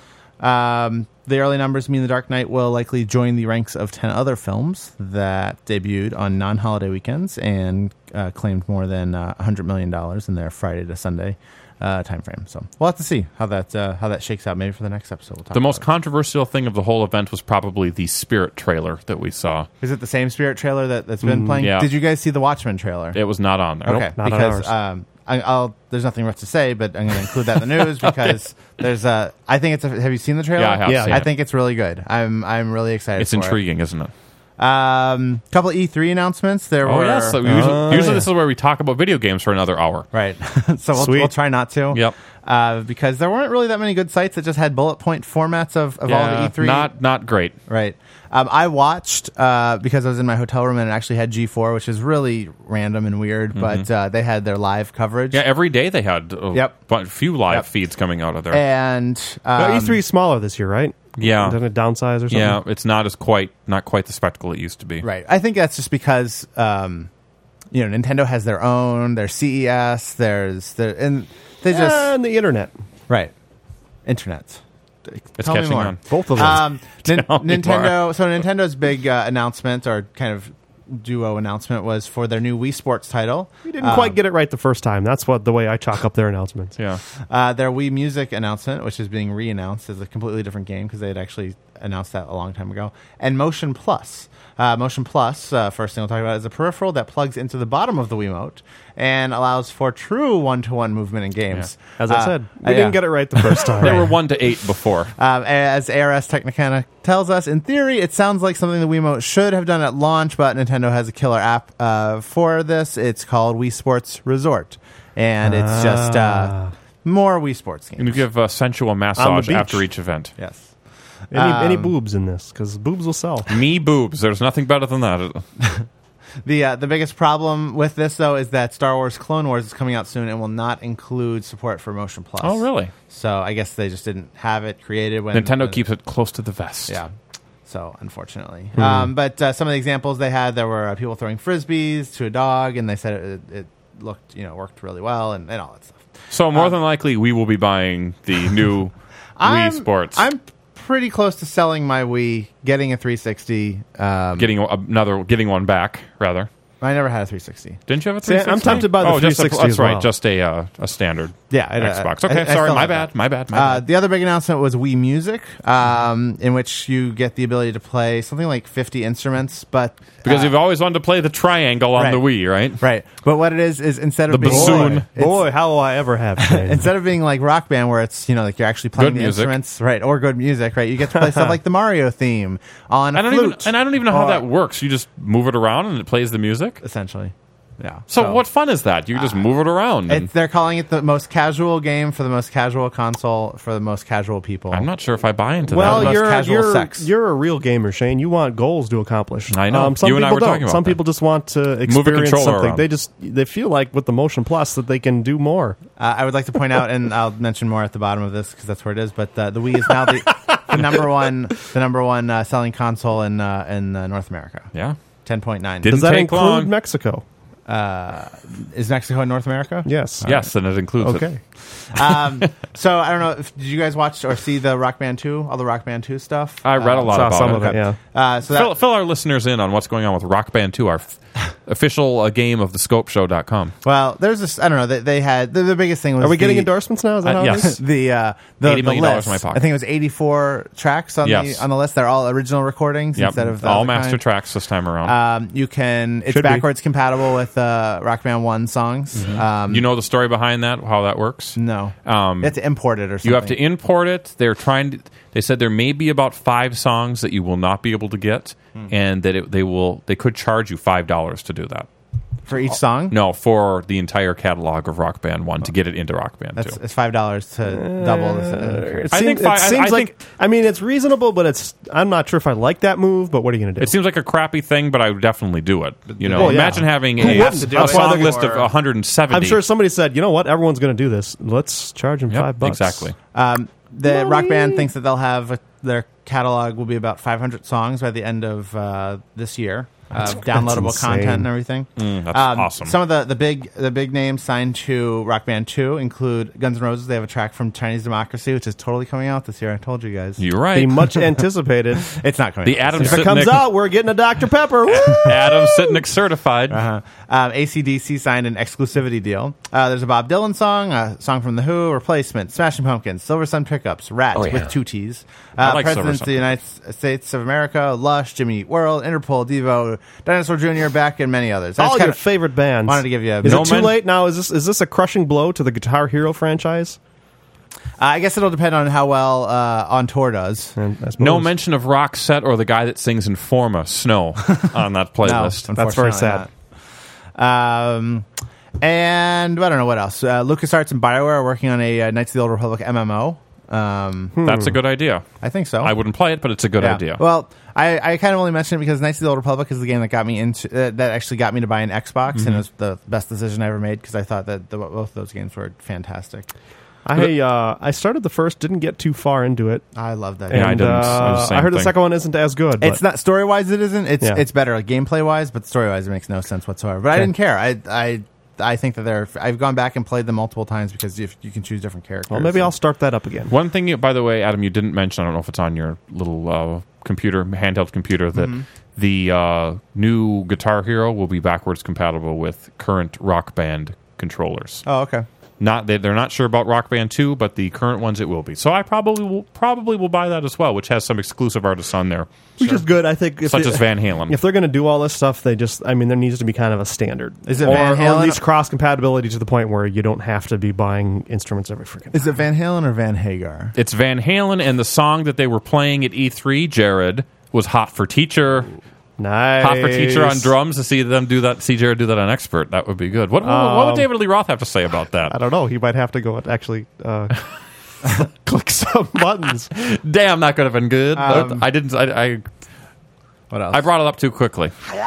Um, the early numbers mean The Dark Knight will likely join the ranks of ten other films that debuted on non-holiday weekends and uh, claimed more than uh, one hundred million dollars in their Friday to Sunday uh, time frame. So we'll have to see how that uh, how that shakes out. Maybe for the next episode, we'll talk The most about controversial thing of the whole event was probably the Spirit trailer that we saw. it. Is it the same Spirit trailer that, that's been Mm, playing? yeah. Did you guys see the Watchmen trailer? It was not on there. Okay, Nope. Not on because ours. um, I, I'll there's nothing much to say, but I'm going to include that in the news because there's a. I think it's. A, have you seen the trailer? Yeah, I have Yeah. seen I it. think it's really good. I'm I'm really excited. It's for intriguing, isn't it? It. Um, couple E three announcements. There Oh were. yes. So we usually Oh, usually yeah. this is where we talk about video games for another hour. Right. so we'll, Sweet. we'll try not to. Yep. Uh, because there weren't really that many good sites that just had bullet point formats of, of all the Yeah, E three. Not not great. Right. Um, I watched uh, because I was in my hotel room and it actually had G four, which is really random and weird, but uh, they had their live coverage. Yeah, every day they had a Yep. bu- few live Yep. feeds coming out of there. And But um, E three is smaller this year, right? Yeah. Doesn't it downsize or something? Yeah, it's not as quite not quite the spectacle it used to be. Right. I think that's just because um, you know Nintendo has their own. There's C E S. There's there and they just And the internet. right. Internet. It's Tell me catching more. on. Both of them. Um, Nin- Tell me Nintendo. So Nintendo's big uh, announcement or kind of duo announcement was for their new Wii Sports title. We didn't quite get it right the first time. That's what the way I chalk up their announcements. Yeah. Uh, their Wii Music announcement, which is being re-announced as a completely different game because they had actually announced that a long time ago. And Motion Plus. Uh, Motion Plus, uh, first thing we'll talk about, is a peripheral that plugs into the bottom of the Wiimote and allows for true one-to-one movement in games. As I Uh, said, we yeah. didn't get it right the first time. There were one to eight before. Um, as A R S Technicana tells us, in theory, it sounds like something the Wiimote should have done at launch, but Nintendo has a killer app uh, for this. It's called Wii Sports Resort, and it's just uh, Ah. more Wii Sports games. And you give a sensual massage beach. after each event. Yes. Any, any Um, boobs in this? Because boobs will sell. Me boobs. There's nothing better than that. The uh, the biggest problem with this, though, is that Star Wars Clone Wars is coming out soon and will not include support for Motion Plus. Oh, really? So I guess they just didn't have it created when Nintendo when- keeps it close to the vest. Yeah. So, unfortunately. Hmm. Um, but uh, some of the examples they had, there were uh, people throwing Frisbees to a dog, and they said it, it looked, you know, worked really well and, and all that stuff. So more Um, than likely, we will be buying the new Wii I'm, Sports. I'm pretty close to selling my Wii, getting a three sixty. Um, getting another, getting one back rather. I never had a three sixty. Didn't you have a See, three I'm sixty? tempted by the oh, just a- three sixty That's as right, well. just a uh, a standard. Yeah, I- Xbox. I- Okay, I- I sorry, still my have bad, that. my bad, my Uh, bad. the other big announcement was Wii Music, um, in which you get the ability to play something like fifty instruments, but Because uh, you've always wanted to play the triangle on right. the Wii, right? right. But what it is is instead of The being bassoon. it's- Boy, how will I ever have Shane. instead of being like Rock Band, where it's you know like you're actually playing Good the music. instruments, right, or good music, right? You get to play stuff like the Mario theme on a I don't flute, even, and I don't even know how or- that works. You just move it around and it plays the music. essentially. Yeah. So, what fun is that? You just move it around. And It's, they're calling it the most casual game for the most casual console for the most casual people. I'm not sure if I buy into Well, that. Most you're casual you're, sex. you're a real gamer, Shane. You want goals to accomplish. I know. Um, some You and I people were don't. talking about Some that. people just want to Move a experience controller something. around. They just they feel like with the Motion Plus that they can do more. Uh, I would like to point out, and I'll mention more at the bottom of this because that's where it is. But uh, the Wii is now the, the number one, the number one uh, selling console in uh, in uh, North America. Yeah, ten point nine. Didn't Does that take include long. Mexico? Uh, is Mexico in North America? Yes. Yes, and it includes Okay. it. um, so I don't know. If, did you guys watch or see the Rock Band two? All the Rock Band two stuff. I read a lot saw about some it. of it, yeah. Uh, so that, fill, fill our listeners in on what's going on with Rock Band two, our f- official uh, game of the scope show dot com. well, there's this. I don't know. They, they had the, the biggest thing was Are we getting the, endorsements now? Is that Uh, how yes. it is? the uh, the, eighty the million dollars list. in my pocket. I think it was eighty-four tracks on Yes. the on the list. They're all original recordings Yep. instead of the all other master kind. tracks this time around. Um, you can. It's Should be. backwards compatible with uh, Rock Band one songs. Um, you know the story behind that? How that works? no, Um, you have to import it or something. You have to import it. They're trying to. They said there may be about five songs that you will not be able to get, Hmm. and that it, they will. They could charge you five dollars to do that. for each song. No, for the entire catalog of Rock Band One to get it into Rock Band That's Two. it's five dollars to double. This. It I seems, think it fi- I- seems I like. think- I mean, it's reasonable, but it's. I'm not sure if I like that move. But what are you going to do? It seems like a crappy thing, but I would definitely do it. You know, Well, yeah. imagine having Who a, wouldn't? a That's why song they're- list of one hundred seventy. I'm sure somebody said, you know what, everyone's going to do this. Let's charge them Yep, five bucks. exactly. Um, the Money. Rock Band thinks that they'll have a, their catalog will be about five hundred songs by the end of uh, this year. Uh, That's- downloadable that's content insane. and everything. Mm, that's Um, awesome. Some of the, the big the big names signed to Rock Band two include Guns N' Roses. They have a track from Chinese Democracy, which is totally coming out this year. I told you guys. You're right. The much anticipated. It's not coming The out. Adam If it comes out, we're getting a Doctor Pepper. Woo! Adam Sitnick certified. Uh-huh. Um, A C D C signed an exclusivity deal. Uh, there's a Bob Dylan song, a song from The Who, Replacement, Smashing Pumpkins, Silver Sun Pickups, Rat Oh, yeah. with two T's, I uh, like Silver Presidents Sun of the United States of America, Lush, Jimmy Eat World, Interpol, Devo, Dinosaur Junior, Beck, and many others. I All just your kinda favorite bands. wanted to give you a Is No it too men- late now? Is this is this a crushing blow to the Guitar Hero franchise? Uh, I guess it'll depend on how well uh, On Tour does. And I suppose- No mention of Roxette or the guy that sings Informa, Snow, on that playlist. No, That's very unfortunately sad. not. Um, and I don't know what else. Uh, LucasArts and BioWare are working on a uh, Knights of the Old Republic M M O. Um, That's a good idea. I think so. I wouldn't play it, but it's a good Yeah. idea. Well, I, I kind of only mentioned it because Knights of the Old Republic is the game that got me into uh, that actually got me to buy an Xbox, Mm-hmm. and it was the best decision I ever made because I thought that the, both of those games were fantastic. I uh, I started the first, didn't get too far into it. I love that. And, Yeah, I didn't. Uh, It was the same I heard the thing. second one isn't as good. But It's not story wise. It isn't. It's Yeah. it's better like gameplay wise, but story wise, it makes no sense whatsoever. But I Okay. didn't care. I I I think that they're. I've gone back and played them multiple times because if you can choose different characters. Well, maybe I'll start that up again. One thing, you, by the way, Adam, you didn't mention, I don't know if it's on your little uh, computer, handheld computer, that Mm-hmm. the uh, new Guitar Hero will be backwards compatible with current Rock Band controllers. Oh, okay. Not they, They're not sure about Rock Band two, but the current ones it will be. So I probably will probably will buy that as well, which has some exclusive artists on there, Which is good, I think. If such they- as Van Halen. If they're going to do all this stuff, they just, I mean, there needs to be kind of a standard. Is it or, Van or Halen? at least cross compatibility to the point where you don't have to be buying instruments every freaking Is it Van Halen or Van Hagar? It's Van Halen, and the song that they were playing at E three, Jared, was Hot for Teacher. Nice. Hot for Teacher on drums. To see them do that, see Jared do that on Expert, that would be good. What, what would Um, David Lee Roth have to say about that? I don't know. He might have to go and actually uh, click some buttons. Damn, that could have been good. Um, I didn't. I, I What else? I brought it up too quickly.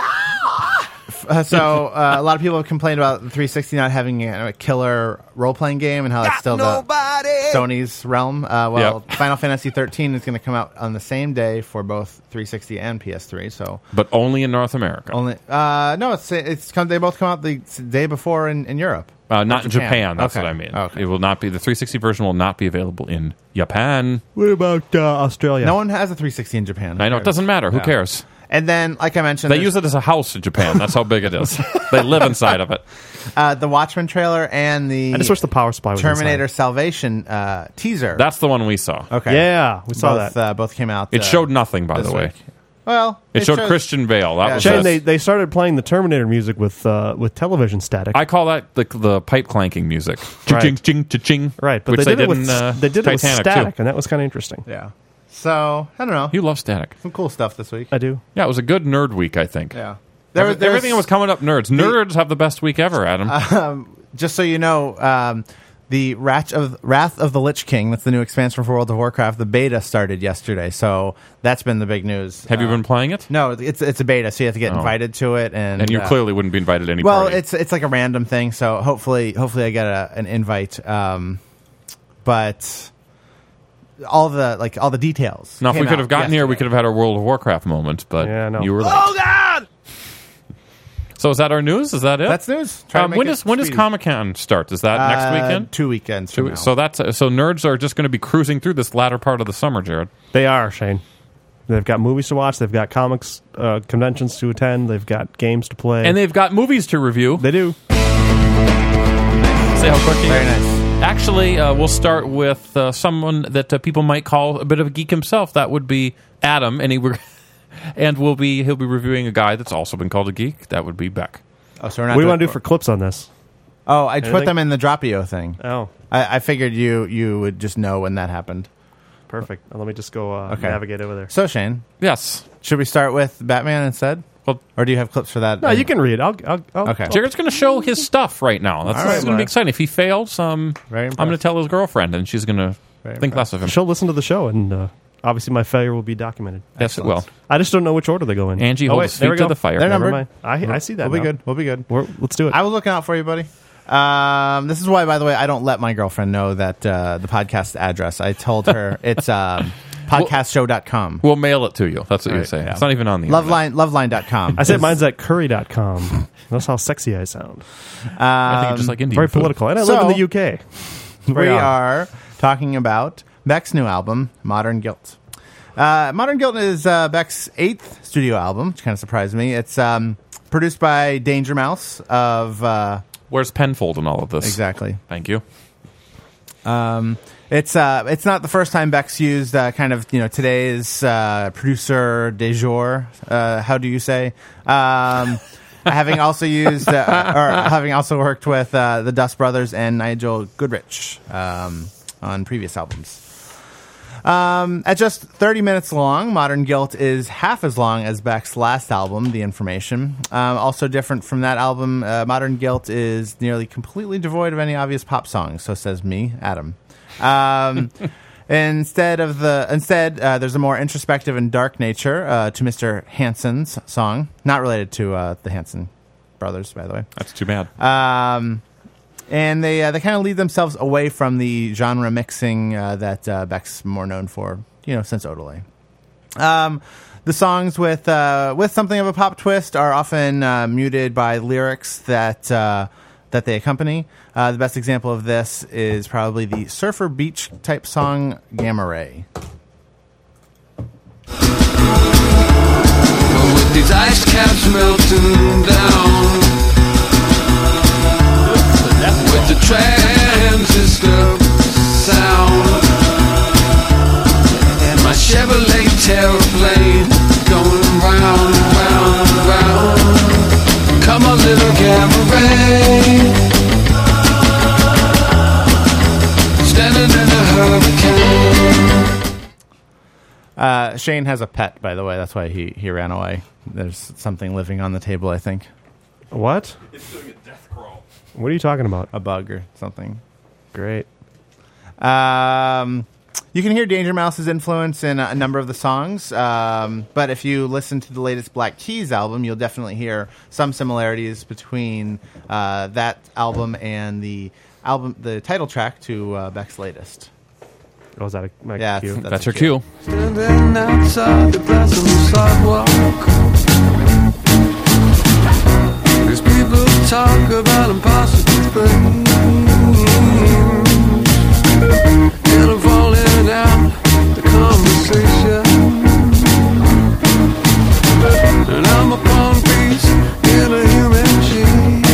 Uh, so uh, a lot of people have complained about the three sixty not having a, a killer role-playing game and how that's still the Sony's realm. Uh, well, Yep. Final Fantasy thirteen is going to come out on the same day for both three sixty and P S three. So But only in North America. only uh, no, it's it's come, they both come out the day before in, in Europe. Uh, not in Japan. Japan. That's Okay. what I mean. Okay. It will not be. The three sixty version will not be available in Japan. What about uh, Australia? No one has a three sixty in Japan. I know it doesn't matter. Who Yeah. cares? And then, like I mentioned, They there's- use it as a house in Japan. That's how big it is. They live inside of it. uh, the Watchmen trailer and the I just wish the Power Supply was Terminator inside. Salvation uh, teaser. That's the one we saw. okay. Yeah, we saw both, that. Uh, both came out. It uh, showed nothing, by this the way. week. Well, It showed shows- Christian Bale. That Yeah. was Shane, it. they, they started playing the Terminator music with uh, with television static. I call that the, the pipe clanking music. Right. Ching, ching, ching, ching. right, but Which they did, it with in uh, they did it with Titanic, static, too. and that was kind of interesting. Yeah. So I don't know. You love static. Some cool stuff this week. I do. Yeah, it was a good nerd week, I think. Yeah. There Every- was- there's- everything that was coming up, nerds. Nerds have the best week ever, Adam. Um, just so you know, um, the Wrath of, Wrath of the Lich King, that's the new expansion for World of Warcraft, the beta started yesterday, so that's been the big news. Have you Uh, been playing it? No, it's it's a beta, so you have to get Oh. invited to it. And And you uh, clearly wouldn't be invited to any Well, party. it's it's like a random thing, so hopefully hopefully I get a, an invite. Um, but all the like all the details. Now, if we came could have out gotten here, yesterday. we could have had a World of Warcraft moment, but you were late. Oh God! So is that our news? Is that it? That's news. Try to Um, make when it does when does speedy. Comic Con start? Is that next Uh, weekend? Two weekends. Two From we- now. so that's uh, so nerds are just going to be cruising through this latter part of the summer, Jared. They are, Shane. They've got movies to watch. They've got comics uh, conventions to attend. They've got games to play. And they've got movies to review. They do. See how quick he Very is? nice. Actually, uh, we'll start with uh, someone that uh, people might call a bit of a geek himself. That would be Adam, and he were, and we'll be he'll be reviewing a guy that's also been called a geek. That would be Beck. Oh, so we're What not do you doing- want to do for clips on this? Oh, I put Anything? them in the Dropio thing. Oh. I, I figured you you would just know when that happened. Perfect. Now let me just go uh, Okay. navigate over there. So Shane, yes, should we start with Batman instead? Well, or do you have clips for that? No, you can read. I'll. I'll, I'll Okay. Jared's going to show his stuff right now. That's, All that's right, going to be Mark. exciting. If he fails, um, I'm going to tell his girlfriend, and she's going to think less of him. She'll listen to the show, and uh, obviously my failure will be documented. Yes, it will. I just don't know which order they go in. Angie, oh, hold wait, his there feet we to go. the fire. They're Never numbered. mind. I, I see that. We'll be now. good. We'll be good. We're, let's do it. I was looking out for you, buddy. Um, this is why, by the way, I don't let my girlfriend know that uh, the podcast address. I told her it's um, podcast show dot com. We'll mail it to you. That's what Right, you're saying. yeah. It's not even on the internet. Loveline, loveline dot com. I said mine's at curry dot com. That's how sexy I sound. I think you just like Indian Very food. political. And I So, live in the U K. We Very odd. are talking about Beck's new album, Modern Guilt. Uh, Modern Guilt is uh, Beck's eighth studio album, which kind of surprised me. It's um, produced by Danger Mouse of... Uh, Where's Penfold in all of this? Exactly. Thank you. Um, it's uh, it's not the first time Beck's used uh, kind of you know today's uh, producer de jour. Uh, how do you say? Um, having also used uh, or having also worked with uh, the Dust Brothers and Nigel Goodrich um, on previous albums. Um, at just thirty minutes long, Modern Guilt is half as long as Beck's last album, The Information. Um, also different from that album, uh, Modern Guilt is nearly completely devoid of any obvious pop songs, so says me, Adam. Um, instead of the instead, uh, there's a more introspective and dark nature uh, to Mister Hansen's song, not related to uh, the Hansen brothers, by the way. That's too bad. Um, and they uh, they kind of lead themselves away from the genre mixing uh, that uh, Beck's more known for, you know, since Odelay. Um, the songs with uh, with something of a pop twist are often uh, muted by lyrics that uh, that they accompany. Uh, the best example of this is probably the Surfer Beach type song Gamma Ray. With these ice caps melting down, with the transistor sound, and my Chevrolet tailplane going round, round, round. Come a little gamma ray, standing in a hurricane. Uh, Shane has a pet, by the way. That's why he, he ran away. There's something living on the table, I think. What? It's doing a death crawl. What are you talking about? A bug or something. Great. Um, you can hear Danger Mouse's influence in a number of the songs, um, but if you listen to the latest Black Keys album, you'll definitely hear some similarities between uh, that album and the album, the title track to uh, Beck's latest. Oh, is that a my Yeah, cue? that's- That's a her cue. Standing outside the glass on the sidewalk, these people talk about impossible things, and I'm falling out the conversation, and I'm a pawn piece in a human shield.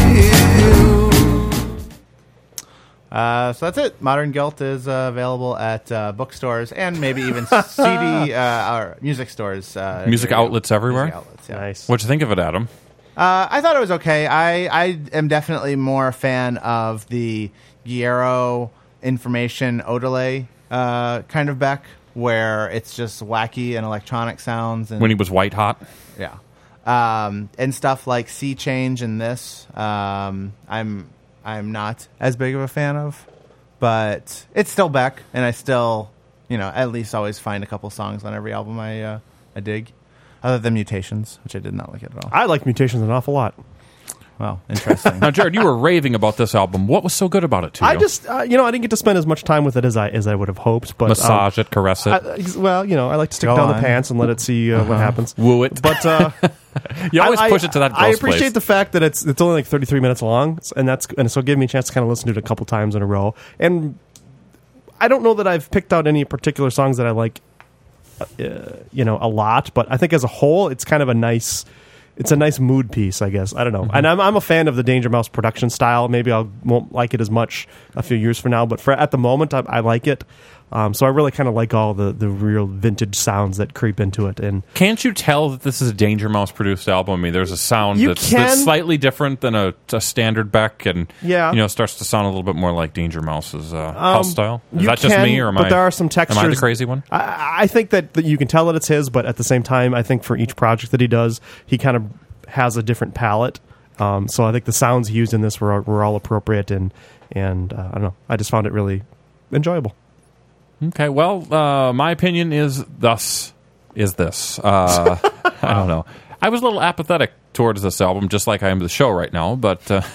Uh, so that's it. Modern Guilt is uh, available at uh, bookstores and maybe even C D uh, or music stores. Uh, Music near you. outlets everywhere. Music outlets, yeah. Nice. What'd you think of it, Adam? Uh, I thought it was okay. I, I am definitely more a fan of the Guillermo Information Odelay uh, kind of Beck, where it's just wacky and electronic sounds. And, When he was white hot? yeah. Um, and stuff like Sea Change and this, um, I'm I'm not as big of a fan of, but it's still Beck, and I still, you know, at least always find a couple songs on every album I uh, I dig, other than Mutations, which I did not like it at all. I like Mutations an awful lot. Well, interesting. Now, Jared, you were raving about this album. What was so good about it to you? I just, uh, you know, I didn't get to spend as much time with it as I as I would have hoped. But massage um, it, caress it. I, well, you know, I like to stick Go down on. the pants and let it see uh, Uh-huh. what happens. Woo it. But uh, you always I, push I, it to that. I gross appreciate place. the fact that it's it's only like thirty-three minutes long, and that's and so it gave me a chance to kind of listen to it a couple times in a row. And I don't know that I've picked out any particular songs that I like, uh, you know, a lot. But I think as a whole, it's kind of a nice. It's a nice mood piece, I guess. I don't know. Mm-hmm. And I'm I'm a fan of the Danger Mouse production style. Maybe I won't like it as much a few years from now, but for at the moment, I, I like it. Um, so I really kind of like all the, the real vintage sounds that creep into it. And can't you tell that this is a Danger Mouse produced album? I mean, there's a sound You that's, can. that's slightly different than a, a standard Beck, and Yeah. you know, starts to sound a little bit more like Danger Mouse's uh, Um, house style. Is you that just can, me, or am but I? there are some textures. Am I the crazy one? I, I think that, that you can tell that it's his, but at the same time, I think for each project that he does, he kind of has a different palette. Um, so I think the sounds used in this were were all appropriate, and and uh, I don't know. I just found it really enjoyable. Okay, well, uh, my opinion is thus is this. Uh, I don't know. I was a little apathetic towards this album, just like I am the show right now, but uh,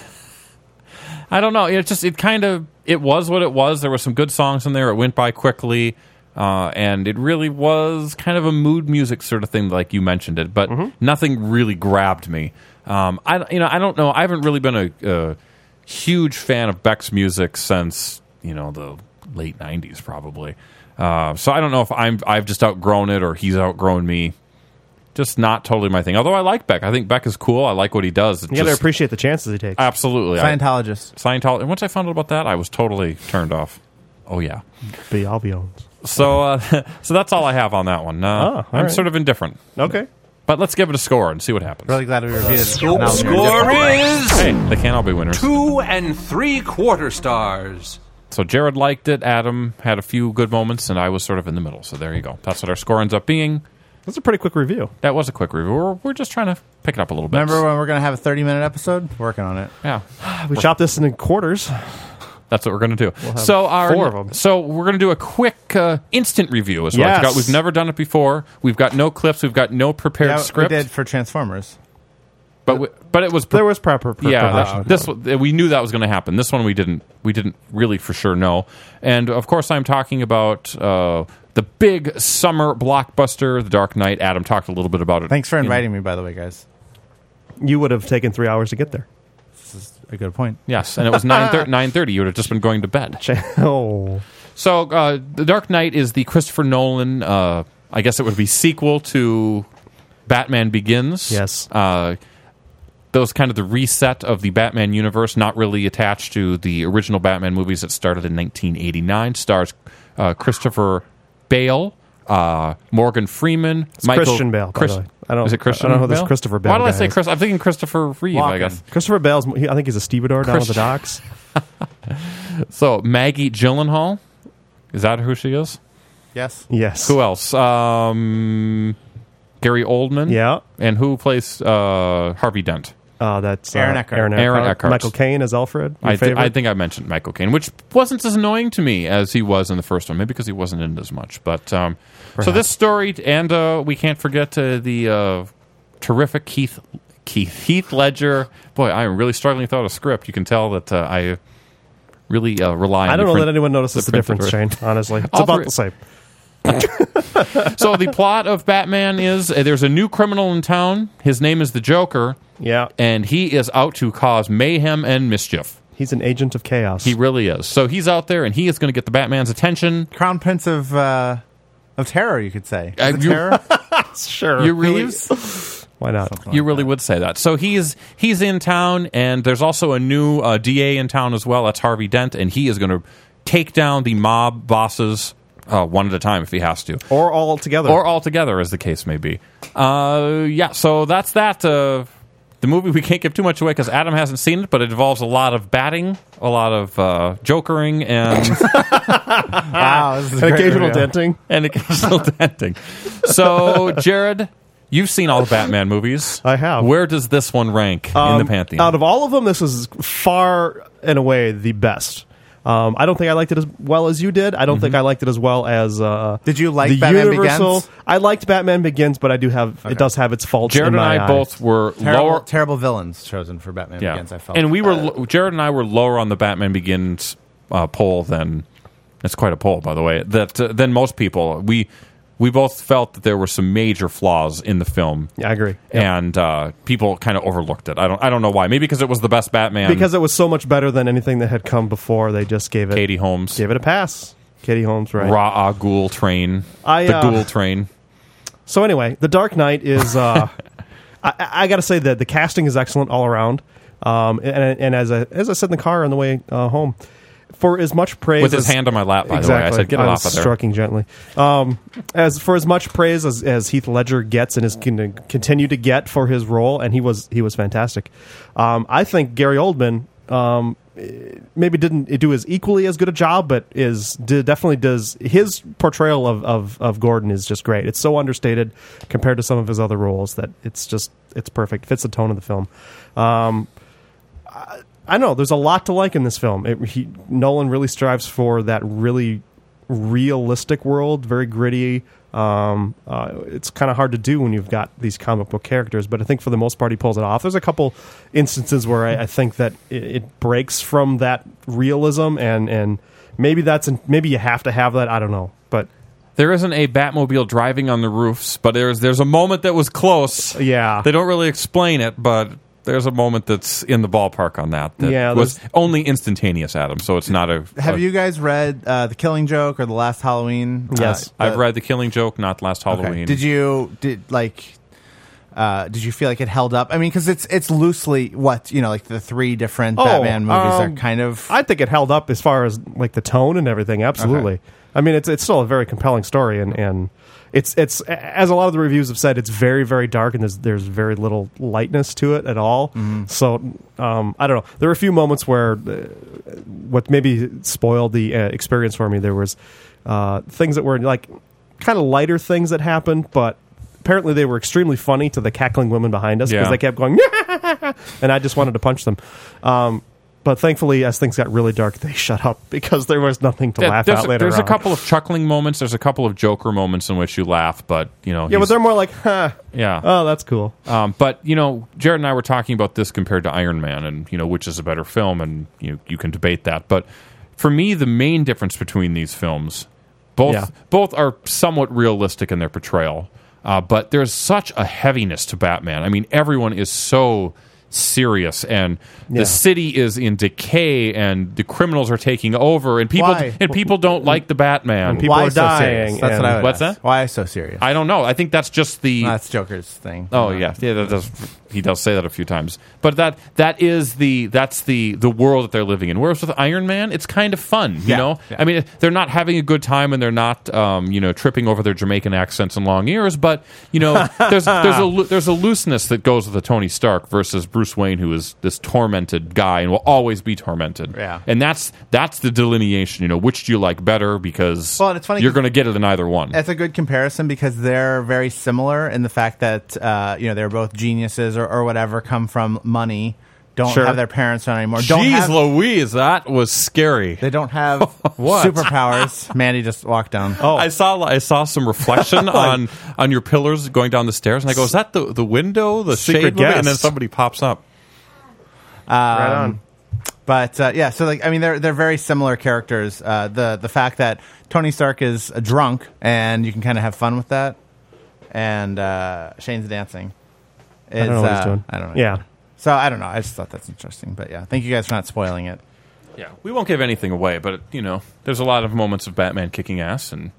I don't know. It just it kind of it was what it was. There were some good songs in there. It went by quickly, uh, and it really was kind of a mood music sort of thing, like you mentioned it. But nothing really grabbed me. Um, I you know I don't know. I haven't really been a, a huge fan of Beck's music since you know the late nineties, probably. Uh, so I don't know if I'm I've just outgrown it or he's outgrown me. Just not totally my thing. Although I like Beck. I think Beck is cool. I like what he does. It You got to just- appreciate the chances he takes. Absolutely. Scientologist. Scientologist. And once I found out about that, I was totally turned off. Oh, yeah. Be all be owned. So uh, so that's all I have on that one. Uh, Oh, all I'm right. sort of indifferent. Okay. But let's give it a score and see what happens. Really glad we reviewed it. Scope Now we're score different. is Hey, they can't all be winners. two and three quarter stars. So Jared liked it. Adam had a few good moments, and I was sort of in the middle. So there you go. That's what our score ends up being. That's a pretty quick review. That was a quick review. We're, we're just trying to pick it up a little bit. Remember when we're going to have a thirty-minute episode? Working on it. Yeah. We chopped this into quarters. That's what we're going to do. We'll have so our, four of 'em. So we're going to do a quick uh, instant review. Is what Yes. I've got. We've never done it before. We've got no clips. We've got no prepared Yeah, script. we did for Transformers. But we, but it was There was proper pre- yeah. preparation. that- this one- we knew that was going to happen. This one we didn't. We didn't really for sure know. And of course, I'm talking about uh, the big summer blockbuster, The Dark Knight. Adam talked a little bit about it. Thanks for in- inviting me, by the way, guys. You would have taken three hours to get there. This is a good point. Yes, and it was nine thirty. You would have just been going to bed. Oh. So, uh, The Dark Knight is the Christopher Nolan, uh, I guess it would be sequel to Batman Begins. Yes. Uh, those kind of the reset of the Batman universe, not really attached to the original Batman movies that started in nineteen eighty-nine. Stars uh, Christopher Bale, uh, Morgan Freeman, It's Michael Christian Bale, by Chris- the way. I don't- is it Christian I don't know who this Bale? Christopher Bale Why did I guy say is. Chris? I'm thinking Christopher Reeve, I Walken. guess. Christopher Bale's, he, I think he's a stevedore down at the Christ- docks. So, Maggie Gyllenhaal. Is that who she is? Yes. Yes. Who else? Um, Gary Oldman. Yeah. And who plays uh, Harvey Dent? Uh, that's uh, Aaron Eckhart. Aaron Aaron Eckhart. Eckhart. Michael Caine as Alfred. Your I, th- favorite? I think I mentioned Michael Caine, which wasn't as annoying to me as he was in the first one. Maybe because he wasn't in it as much. But um, so this story, and uh, we can't forget uh, the uh, terrific Keith Keith Heath Ledger. Boy, I'm really struggling without a script. You can tell that uh, I really uh, rely on I don't the know print- that anyone notices the, the difference, Shane, printed- honestly. It's All about three- the same. So the plot of Batman is uh, there's a new criminal in town. His name is the Joker. Yeah. And he is out to cause mayhem and mischief. He's an agent of chaos. He really is. So he's out there, and he is going to get the Batman's attention. Crown Prince of uh, of Terror, you could say. Uh, Is it you- Terror? Sure. You really, Reeves? Why not? you really would say that. So he's he's in town, and there's also a new uh, D A in town as well. That's Harvey Dent, and he is going to take down the mob bosses uh, one at a time if he has to, Or all together. or all together, as the case may be. Uh, yeah. So that's that. Uh, the movie we can't give too much away because Adam hasn't seen it, but it involves a lot of batting, a lot of uh, jokering, and Wow. This is a An great occasional review. denting. and occasional denting. So, Jared, You've seen all the Batman movies. I have. Where does this one rank Um, in the pantheon? Out of all of them, this is far and away the best. Um, I don't think I liked it as well as you did. I don't Mm-hmm. think I liked it as well as. Uh, Did you like the Batman Universal. Begins? I liked Batman Begins, but I do have Okay. it does have its faults. Jared in and my I eye. both were Terrible, lower. terrible villains chosen for Batman Yeah, Begins. I felt, and we were lo- Jared and I were lower on the Batman Begins uh, poll than. It's quite a poll, by the way. That uh, than most people. We. We both felt that there were some major flaws in the film. Yeah, I agree. And uh, people kind of overlooked it. I don't I don't know why. Maybe because it was the best Batman. Because it was so much better than anything that had come before. They just gave it Katie Holmes. Gave it a pass. Katie Holmes, right? Ra'a Ghul train. I, the uh, Ghoul train. So anyway, The Dark Knight is. Uh, I, I got to say that the casting is excellent all around. Um, and, and as I as I said in the car on the way uh, home, for as much praise With his as, hand on my lap, by exactly, the way. I said, get it I off was of there. stroking gently. Um, as for as much praise as, as Heath Ledger gets and is going to continue to get for his role, and he was he was fantastic. Um, I think Gary Oldman um, maybe didn't do as equally as good a job, but is did, definitely does his portrayal of, of of Gordon is just great. It's so understated compared to some of his other roles that it's just it's perfect. Fits the tone of the film. Um, I, I don't know. There's a lot to like in this film. It, he, Nolan really strives for that really realistic world, very gritty. Um, uh, it's kind of hard to do when you've got these comic book characters, but I think for the most part he pulls it off. There's a couple instances where I, I think that it, it breaks from that realism, and, and maybe that's an, maybe you have to have that. I don't know, but There isn't a Batmobile driving on the roofs, but there's there's a moment that was close. Yeah, they don't really explain it, but there's a moment that's in the ballpark on that. That Yeah, was there's- only instantaneous, Adam. So it's not a. Have a- you guys read uh, The Killing Joke or The Last Halloween? Yes, Uh, I've the- read The Killing Joke, not Last Okay. Halloween. Did you did like? Uh, did you feel like it held up? I mean, because it's it's loosely what you know, like the three different Batman movies um, are kind of. I think it held up as far as like the tone and everything. Absolutely. Okay. I mean, it's it's still a very compelling story, and, and it's it's as a lot of the reviews have said, it's very very dark, and there's there's very little lightness to it at all. Mm-hmm. So um, I don't know. There were a few moments where uh, what maybe spoiled the uh, experience for me. There was uh, things that were like kind of lighter things that happened, but apparently they were extremely funny to the cackling women behind us because Yeah. they kept going, and I just wanted to punch them. Um, but thankfully, as things got really dark, they shut up because there was nothing to Yeah, laugh there's at a, later There's on. a couple of chuckling moments. There's a couple of Joker moments in which you laugh, but you know, Yeah, but he's- they're more like, huh. Yeah. Oh, that's cool. Um, but you know, Jared and I were talking about this compared to Iron Man, and you know, which is a better film, and you know, you can debate that. But for me, the main difference between these films, both Yeah. both are somewhat realistic in their portrayal, uh, but there's such a heaviness to Batman. I mean, everyone is so serious, and Yeah. the city is in decay, and the criminals are taking over, and people Why? and people don't like the Batman. And people Why are so dying. serious? That's and- what I would What's ask. that? Why so serious? I don't know. I think that's just the That's Joker's thing. Oh yeah, yeah. That does, he does say that a few times, but that that is the that's the the world that they're living in. Whereas with Iron Man, it's kind of fun, you Yeah, know. yeah. I mean, they're not having a good time, and they're not, um, you know, tripping over their Jamaican accents and long ears. But you know, there's there's a loo- there's a looseness that goes with a Tony Stark versus Bruce Wayne, who is this tormented guy and will always be tormented. Yeah. and that's that's the delineation. You know, which do you like better? Because Well, and it's funny you're 'cause- going to get it in either one. That's a good comparison because they're very similar in the fact that uh, you know they're both geniuses or, or whatever, come from money, don't Sure. have their parents around anymore. Don't Jeez have, Louise, that was scary. they don't have What? superpowers. Mandy just walked down. Oh, I saw I saw some reflection on on your pillars going down the stairs, and I go, "Is that the the window, the Secret shade?" moving?" And then guest. somebody pops up. Um, right on. But uh, yeah, so like I mean, they're they're very similar characters. Uh, the the fact that Tony Stark is a drunk and you can kind of have fun with that, and uh, Shane's dancing. Is, I don't know what uh, he's doing. I don't know. Yeah. So I don't know. I just thought that's interesting. But yeah, thank you guys for not spoiling it. Yeah, we won't give anything away, but you know, there's a lot of moments of Batman kicking ass and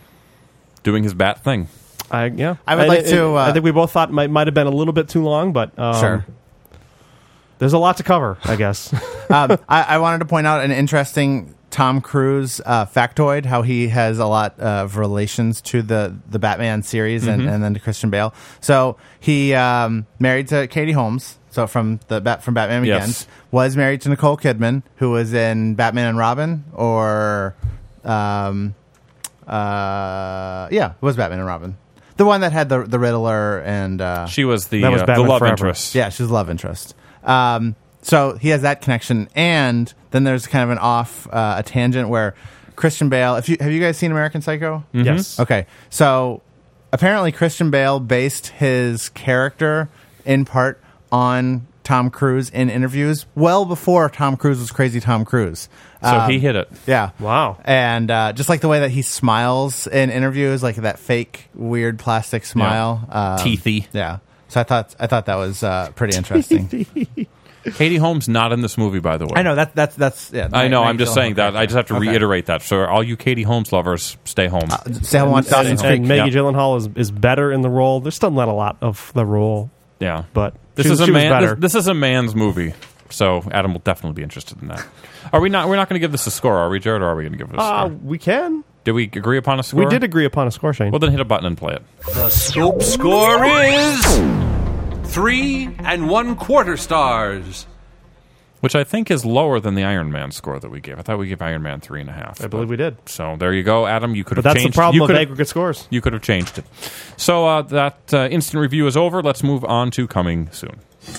doing his bat thing. I yeah. I would And like it- to, it- I uh, think we both thought might might have been a little bit too long, but um, Sure. There's a lot to cover, I guess. um, I, I wanted to point out an interesting Tom Cruise uh, factoid, how he has a lot of relations to the, the Batman series and, Mhm. and then to Christian Bale. So he um, married to Katie Holmes, so from the Bat from Batman Yes. Begins, was married to Nicole Kidman, who was in Batman and Robin, or um, uh, yeah, it was Batman and Robin. The one that had the the Riddler and uh, She was the, That was uh, the Batman love Forever. interest. yeah, she's a love interest. Um, so he has that connection, and then there's kind of an off uh, a tangent where Christian Bale. If you have you guys seen American Psycho? Mhm. Yes. Okay, so apparently Christian Bale based his character in part on Tom Cruise in interviews well before Tom Cruise was crazy Tom Cruise. So Um, he hit it. Yeah. Wow. And uh, just like the way that he smiles in interviews, like that fake, weird plastic smile, um, Teethy. Yeah. So I thought I thought that was uh, pretty interesting. Katie Holmes not in this movie, by the way. I know that that's that's yeah. I know. Maggie I'm just Gyllenhaal saying that. character. I just have to Okay. reiterate that. So all you Katie Holmes lovers, stay home. Uh, Stay home, watch And, Dawson's Creek. and Maggie Yeah. Gyllenhaal is, is better in the role. There's still not a lot of the role, yeah, but this she, is a she was man. better. This, this is a man's movie. So Adam will definitely be interested in that. Are we not? We're not going to give this a score, are we, Jared? Or are we going to give it a Uh, score? we can. Did we agree upon a score? We did agree upon a score, Shane. Well, then hit a button and play it. The Scope score is three and one quarter stars. Which I think is lower than the Iron Man score that we gave. I thought we gave Iron Man three and a half. I believe we did. So there you go, Adam. You could But have that's changed. the problem you with could have- aggregate scores. You could have changed it. So uh, that uh, instant review is over. Let's move on to coming soon.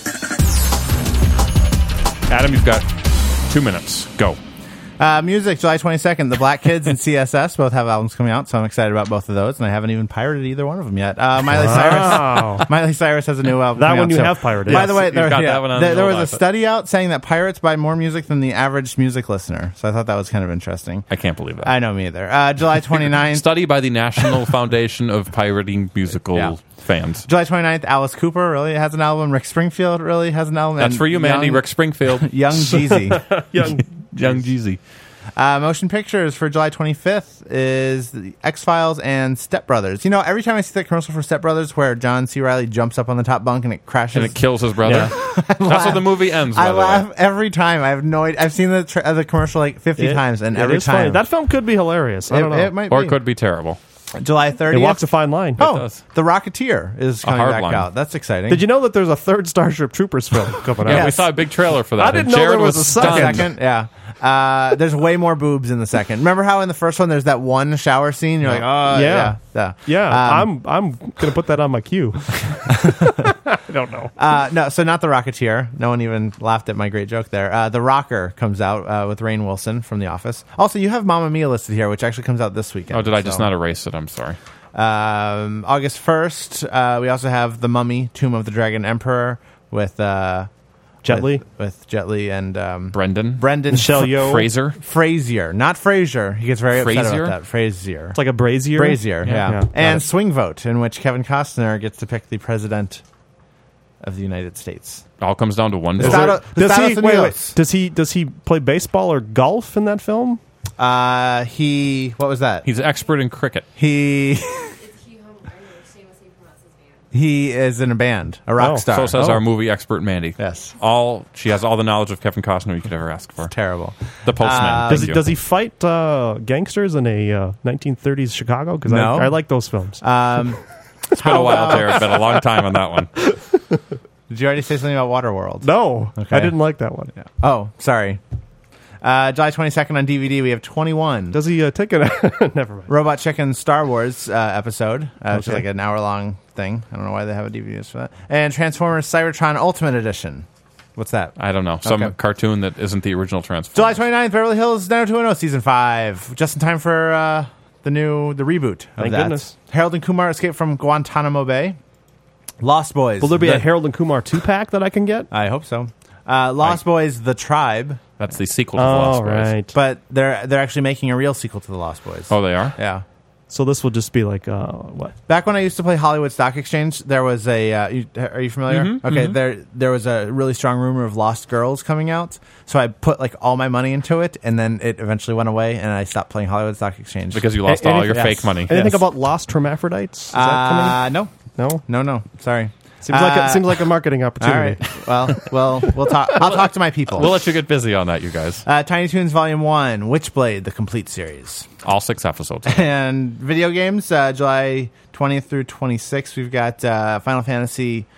Adam, you've got two minutes. Go. Uh, music, July twenty-second. The Black Kids and C S S both have albums coming out, so I'm excited about both of those, and I haven't even pirated either one of them yet. Uh, Miley Wow. Cyrus Miley Cyrus has a new album That coming one out, you so- have pirated. By Yes, the way, you've there, got yeah, that one on there, the there was live. a study out saying that pirates buy more music than the average music listener, so I thought that was kind of interesting. I can't believe that. I know, me either. Uh, July twenty-ninth. Study by the National Foundation of Pirating Musical Yeah. Fans. July twenty-ninth, Alice Cooper really has an album. Rick Springfield really has an album. That's and for you, Mandy. Young- Rick Springfield. Young Jeezy. Young, Young Jeezy. Uh, motion pictures for July twenty-fifth is the X-Files and Step Brothers. You know, every time I see that commercial for Step Brothers where John C. Reilly jumps up on the top bunk and it crashes. And it kills his brother. Yeah. That's how the movie ends, by I the way. laugh every time. I have no idea. I've seen the, tra- the commercial like fifty It- times, and it every is funny. time. That film could be hilarious. I it, don't know. it might Or be. it could be terrible. July It thirtieth. walks a fine line. Oh, does. The Rocketeer is coming hard back line. out. That's exciting. Did you know that there's a third Starship Troopers film coming Yeah, out? we saw a big trailer for that. I didn't and know Jared there was a stunned. second? Yeah. Uh, there's way more boobs in the second. Remember how in the first one there's that one shower scene? You're like, oh, yeah. Yeah. Yeah, Um, I'm I'm gonna put that on my queue. I don't know. Uh, no, so not The Rocketeer. No one even laughed at my great joke there. Uh, the Rocker comes out uh, with Rainn Wilson from The Office. Also, you have Mamma Mia listed here, which actually comes out this weekend. Oh, did I just so. not erase it? I'm sorry. Um, August first, uh, we also have The Mummy, Tomb of the Dragon Emperor with uh, Jet Li? with, with Jet Li and um, Brendan. Brendan Michelle F- Yeoh. Fraser. Frazier, not Frasier. He gets very upset Frazier? about that. Frazier. It's like a brazier. Brazier, yeah. Yeah, got And it. Swing Vote, in which Kevin Costner gets to pick the president of the United States. All comes down to one Is vote. that a- Does Estados he wait, wait, Unidos. Does he does he play baseball or golf in that film? Uh, he, what was that? He's an expert in cricket. He, he is in a band, a rock Oh, star. So says Oh. our movie expert Mandy. Yes. All she has all the knowledge of Kevin Costner you could ever ask for. Terrible. The Postman. Uh, Thank Does he, you. does he fight uh, gangsters in a uh, nineteen thirties Chicago? Because No. I, I like those films. Um, It's been a while, Jared. It's been a long time on that one. did you already say something about Waterworld? no, Okay. I didn't like that one. Oh, sorry. Uh, July twenty-second on D V D, we have twenty-one. Does he uh, take it? Never mind. Robot Chicken Star Wars uh, episode, uh, which is Okay. like an hour long thing. I don't know why they have a D V D for that. And Transformers Cybertron Ultimate Edition. What's that? I don't know. Some Okay. cartoon that isn't the original Transformers. July twenty-ninth, Beverly Hills nine oh two one oh season five. Just in time for uh, the new the reboot of Thank that. goodness. Harold and Kumar escape from Guantanamo Bay. Lost Boys. Will there be the- a Harold and Kumar two pack that I can get? I hope so. Uh, Lost Boys: The Tribe. That's the sequel to The Oh, Lost Boys. right. But they're they're actually making a real sequel to The Lost Boys. Oh, they are? Yeah. So this will just be like uh, what? Back when I used to play Hollywood Stock Exchange, there was a. Uh, you, are you familiar? Mhm, okay, mhm. there there was a really strong rumor of Lost Girls coming out, so I put like all my money into it, and then it eventually went away, and I stopped playing Hollywood Stock Exchange Because you lost A- all any- your yes. fake money. Anything Yes. about Lost Hermaphrodites? Is that Uh, no, coming? No. no, no. Sorry. Seems like Uh, a, seems like a marketing All opportunity. right. Well, well, we'll talk. I'll talk to my people. We'll let you get busy on that, you guys. Uh, Tiny Toons Volume One, Witchblade, the complete series, All six episodes. and video games. Uh, July twentieth through twenty-sixth, we've got uh, Final Fantasy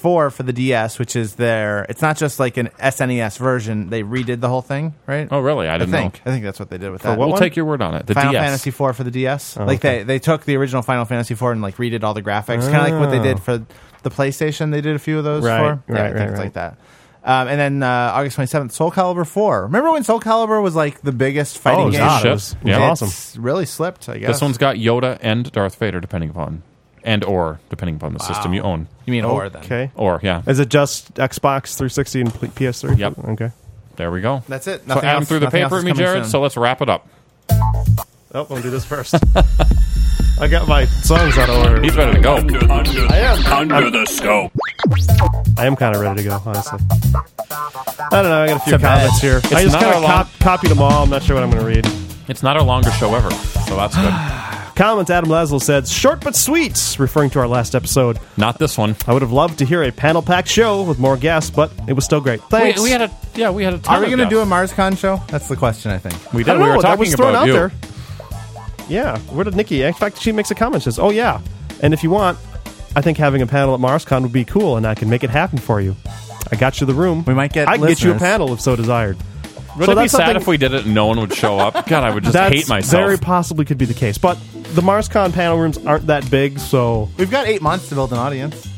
four for the D S, which is their. It's not just like an S N E S version. They redid the whole thing, right? Oh, really? I didn't I think. know. I think that's what they did with For that. what We'll one? take your word on it. The Final D S. Fantasy four for the D S. Oh, like okay. they they took the original Final Fantasy four and like redid all the graphics, kind of like what they did for the PlayStation. They did a few of those Right, for right, yeah, right, things right. like that. Um, and then uh, August twenty-seventh, Soul Calibur four. Remember when Soul Calibur was like the biggest fighting Oh, it was game? hot. It was- it was It's awesome. really slipped, I guess. This one's got Yoda and Darth Vader, depending upon, and or depending upon the Wow. system you own. You mean or then? Okay. Or yeah. Is it just Xbox three sixty and P S three? Yep. Okay. There we go. That's it. So Nothing Adam else- threw the nothing paper else at me, is coming Jared. soon. So let's wrap it up. Oh, I'll do this first. I got my songs out of order. He's ready to go. Under, under, I am. under I'm- the scope. I am kind of ready to go, honestly. I don't know. I got a few It's a comments bad- here. it's I just not kind our of long- cop- copied them all. I'm not sure what I'm going to read. It's not our longest show ever, so that's good. Comments Adam Laszlo said, short but sweet, referring to our last episode. Not this one. I would have loved to hear a panel-packed show with more guests, but it was still great. Thanks. We, we had a yeah, we had a. Ton Are we going to do a MarsCon show? That's the question, I think. We I did. don't We know. were That talking was thrown about out you. there. Yeah. Where did Nikki? In fact, she makes a comment. She says, oh, yeah. And if you want, I think having a panel at MarsCon would be cool, and I can make it happen for you. I got you the room. We might get I can get you a listeners. panel if so desired. Would So it be that's sad something- if we did it and no one would show up? God, I would just That's hate myself. very possibly could be the case. But the MarsCon panel rooms aren't that big, so We've got eight months to build an audience.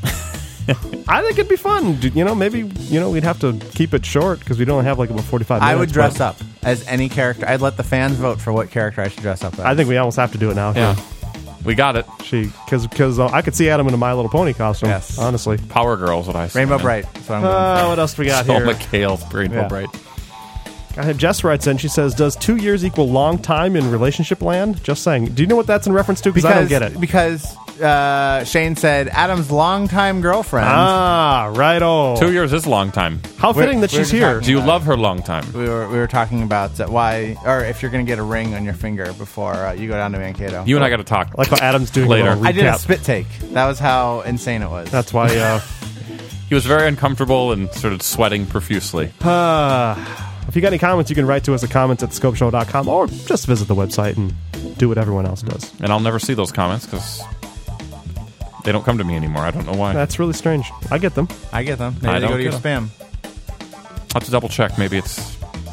I think it'd be fun. D- You know, maybe you know we'd have to keep it short because we'd only have like about forty-five minutes. I would dress but up as any character. I'd let the fans vote for what character I should dress up as. I think we almost have to do it now. Yeah. We got it. She because because uh, I could see Adam in a My Little Pony costume. Yes. honestly. Power Girls, what I say. Rainbow man. Bright. That's what I'm going Uh, for. what else we got So here? McHale, Rainbow Yeah. Bright. I have Jess writes in. She says, "Does two years equal long time in relationship land?" Just saying. Do you know what that's in reference to? Because I don't get it. Because uh, Shane said Adam's longtime girlfriend. Ah, righto. Two years is a long time. How We're- fitting that we're she's just here. talking Do you about- love her long time? We were we were talking about uh, why, or if you're going to get a ring on your finger before uh, you go down to Mankato. You and I got to talk. Like how Adam's doing a Later. little I did a recap. spit take. That was how insane it was. That's why. Uh, He was very uncomfortable and started sweating profusely. uh, if you got any comments, you can write to us at comments at the scope show dot com or just visit the website and do what everyone else does. And I'll never see those comments because they don't come to me anymore. I don't know why. That's really strange. I get them. I get them. Maybe I they don't go to your get spam. I'll have to double check. Maybe it's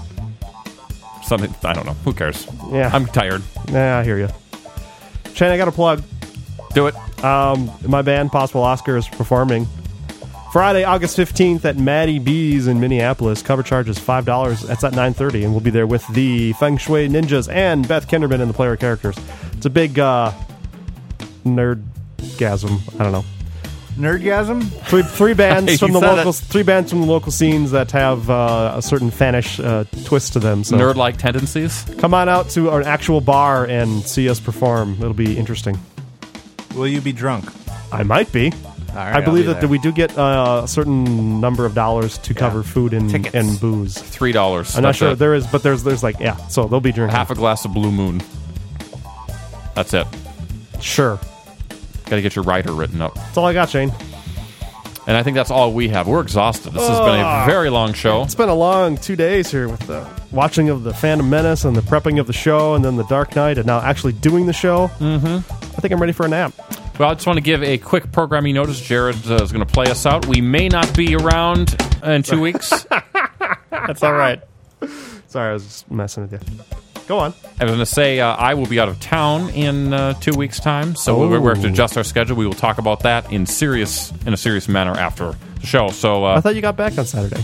something. I don't know. Who cares? Yeah. I'm tired. Yeah, I hear you. Shane, I got a plug. Do it. Um, my band, Possible Oscar, is performing Friday, August fifteenth at Maddie B's in Minneapolis. Cover charge is five dollars. That's at nine thirty, and we'll be there with the Feng Shui Ninjas and Beth Kinderman and the player characters. It's a big uh, nerdgasm. I don't know. Nerdgasm? Three, three bands You from the said local, it. three bands from the local scenes that have uh, a certain fanish uh, twist to them. So Nerd-like tendencies. come on out to an actual bar and see us perform. It'll be interesting. Will you be drunk? I might be. All right, I I'll believe be that there. we do get uh, a certain number of dollars to cover food and, Tickets. and booze. Three dollars. I'm not sure there is, but there's there's like yeah. So they'll be drinking. Half a glass of Blue Moon. That's it. Sure. Got to get your rider written up. That's all I got, Shane. And I think that's all we have. We're exhausted. This has been a Ugh. very long show. It's been a long two days here with the watching of the Phantom Menace and the prepping of the show, and then the Dark Knight, and now actually doing the show. Mm-hmm. I think I'm ready for a nap. Well, I just want to give a quick programming notice. Jared uh, is going to play us out. We may not be around in two weeks. That's all right. Sorry, I was just messing with you. Go on. I was going to say uh, I will be out of town in uh, two weeks' time, so we'll, we'll have to adjust our schedule. We will talk about that in serious in a serious manner after the show. So uh, I thought you got back on Saturday.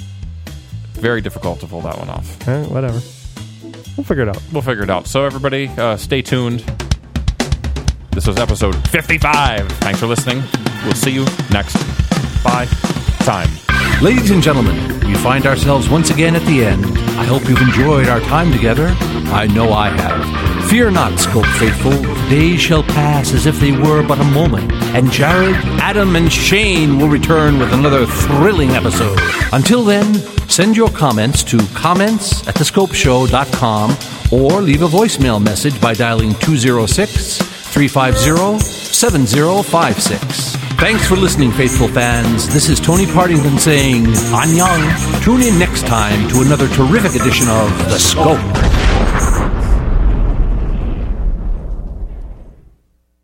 very difficult to pull that one off. Eh, whatever. We'll figure it out. We'll figure it out. So everybody, uh, stay tuned. This was episode fifty-five. Thanks for listening. We'll see you next Bye. time. Ladies and gentlemen, we find ourselves once again at the end. I hope you've enjoyed our time together. I know I have. Fear not, Scope faithful. Days shall pass as if they were but a moment. And Jared, Adam, and Shane will return with another thrilling episode. Until then, send your comments to comments at the scope show dot com or leave a voicemail message by dialing two oh six, three five zero, seven zero five six. Thanks for listening, faithful fans. This is Tony Partington saying, Annyeong. Tune in next time to another terrific edition of The Scope.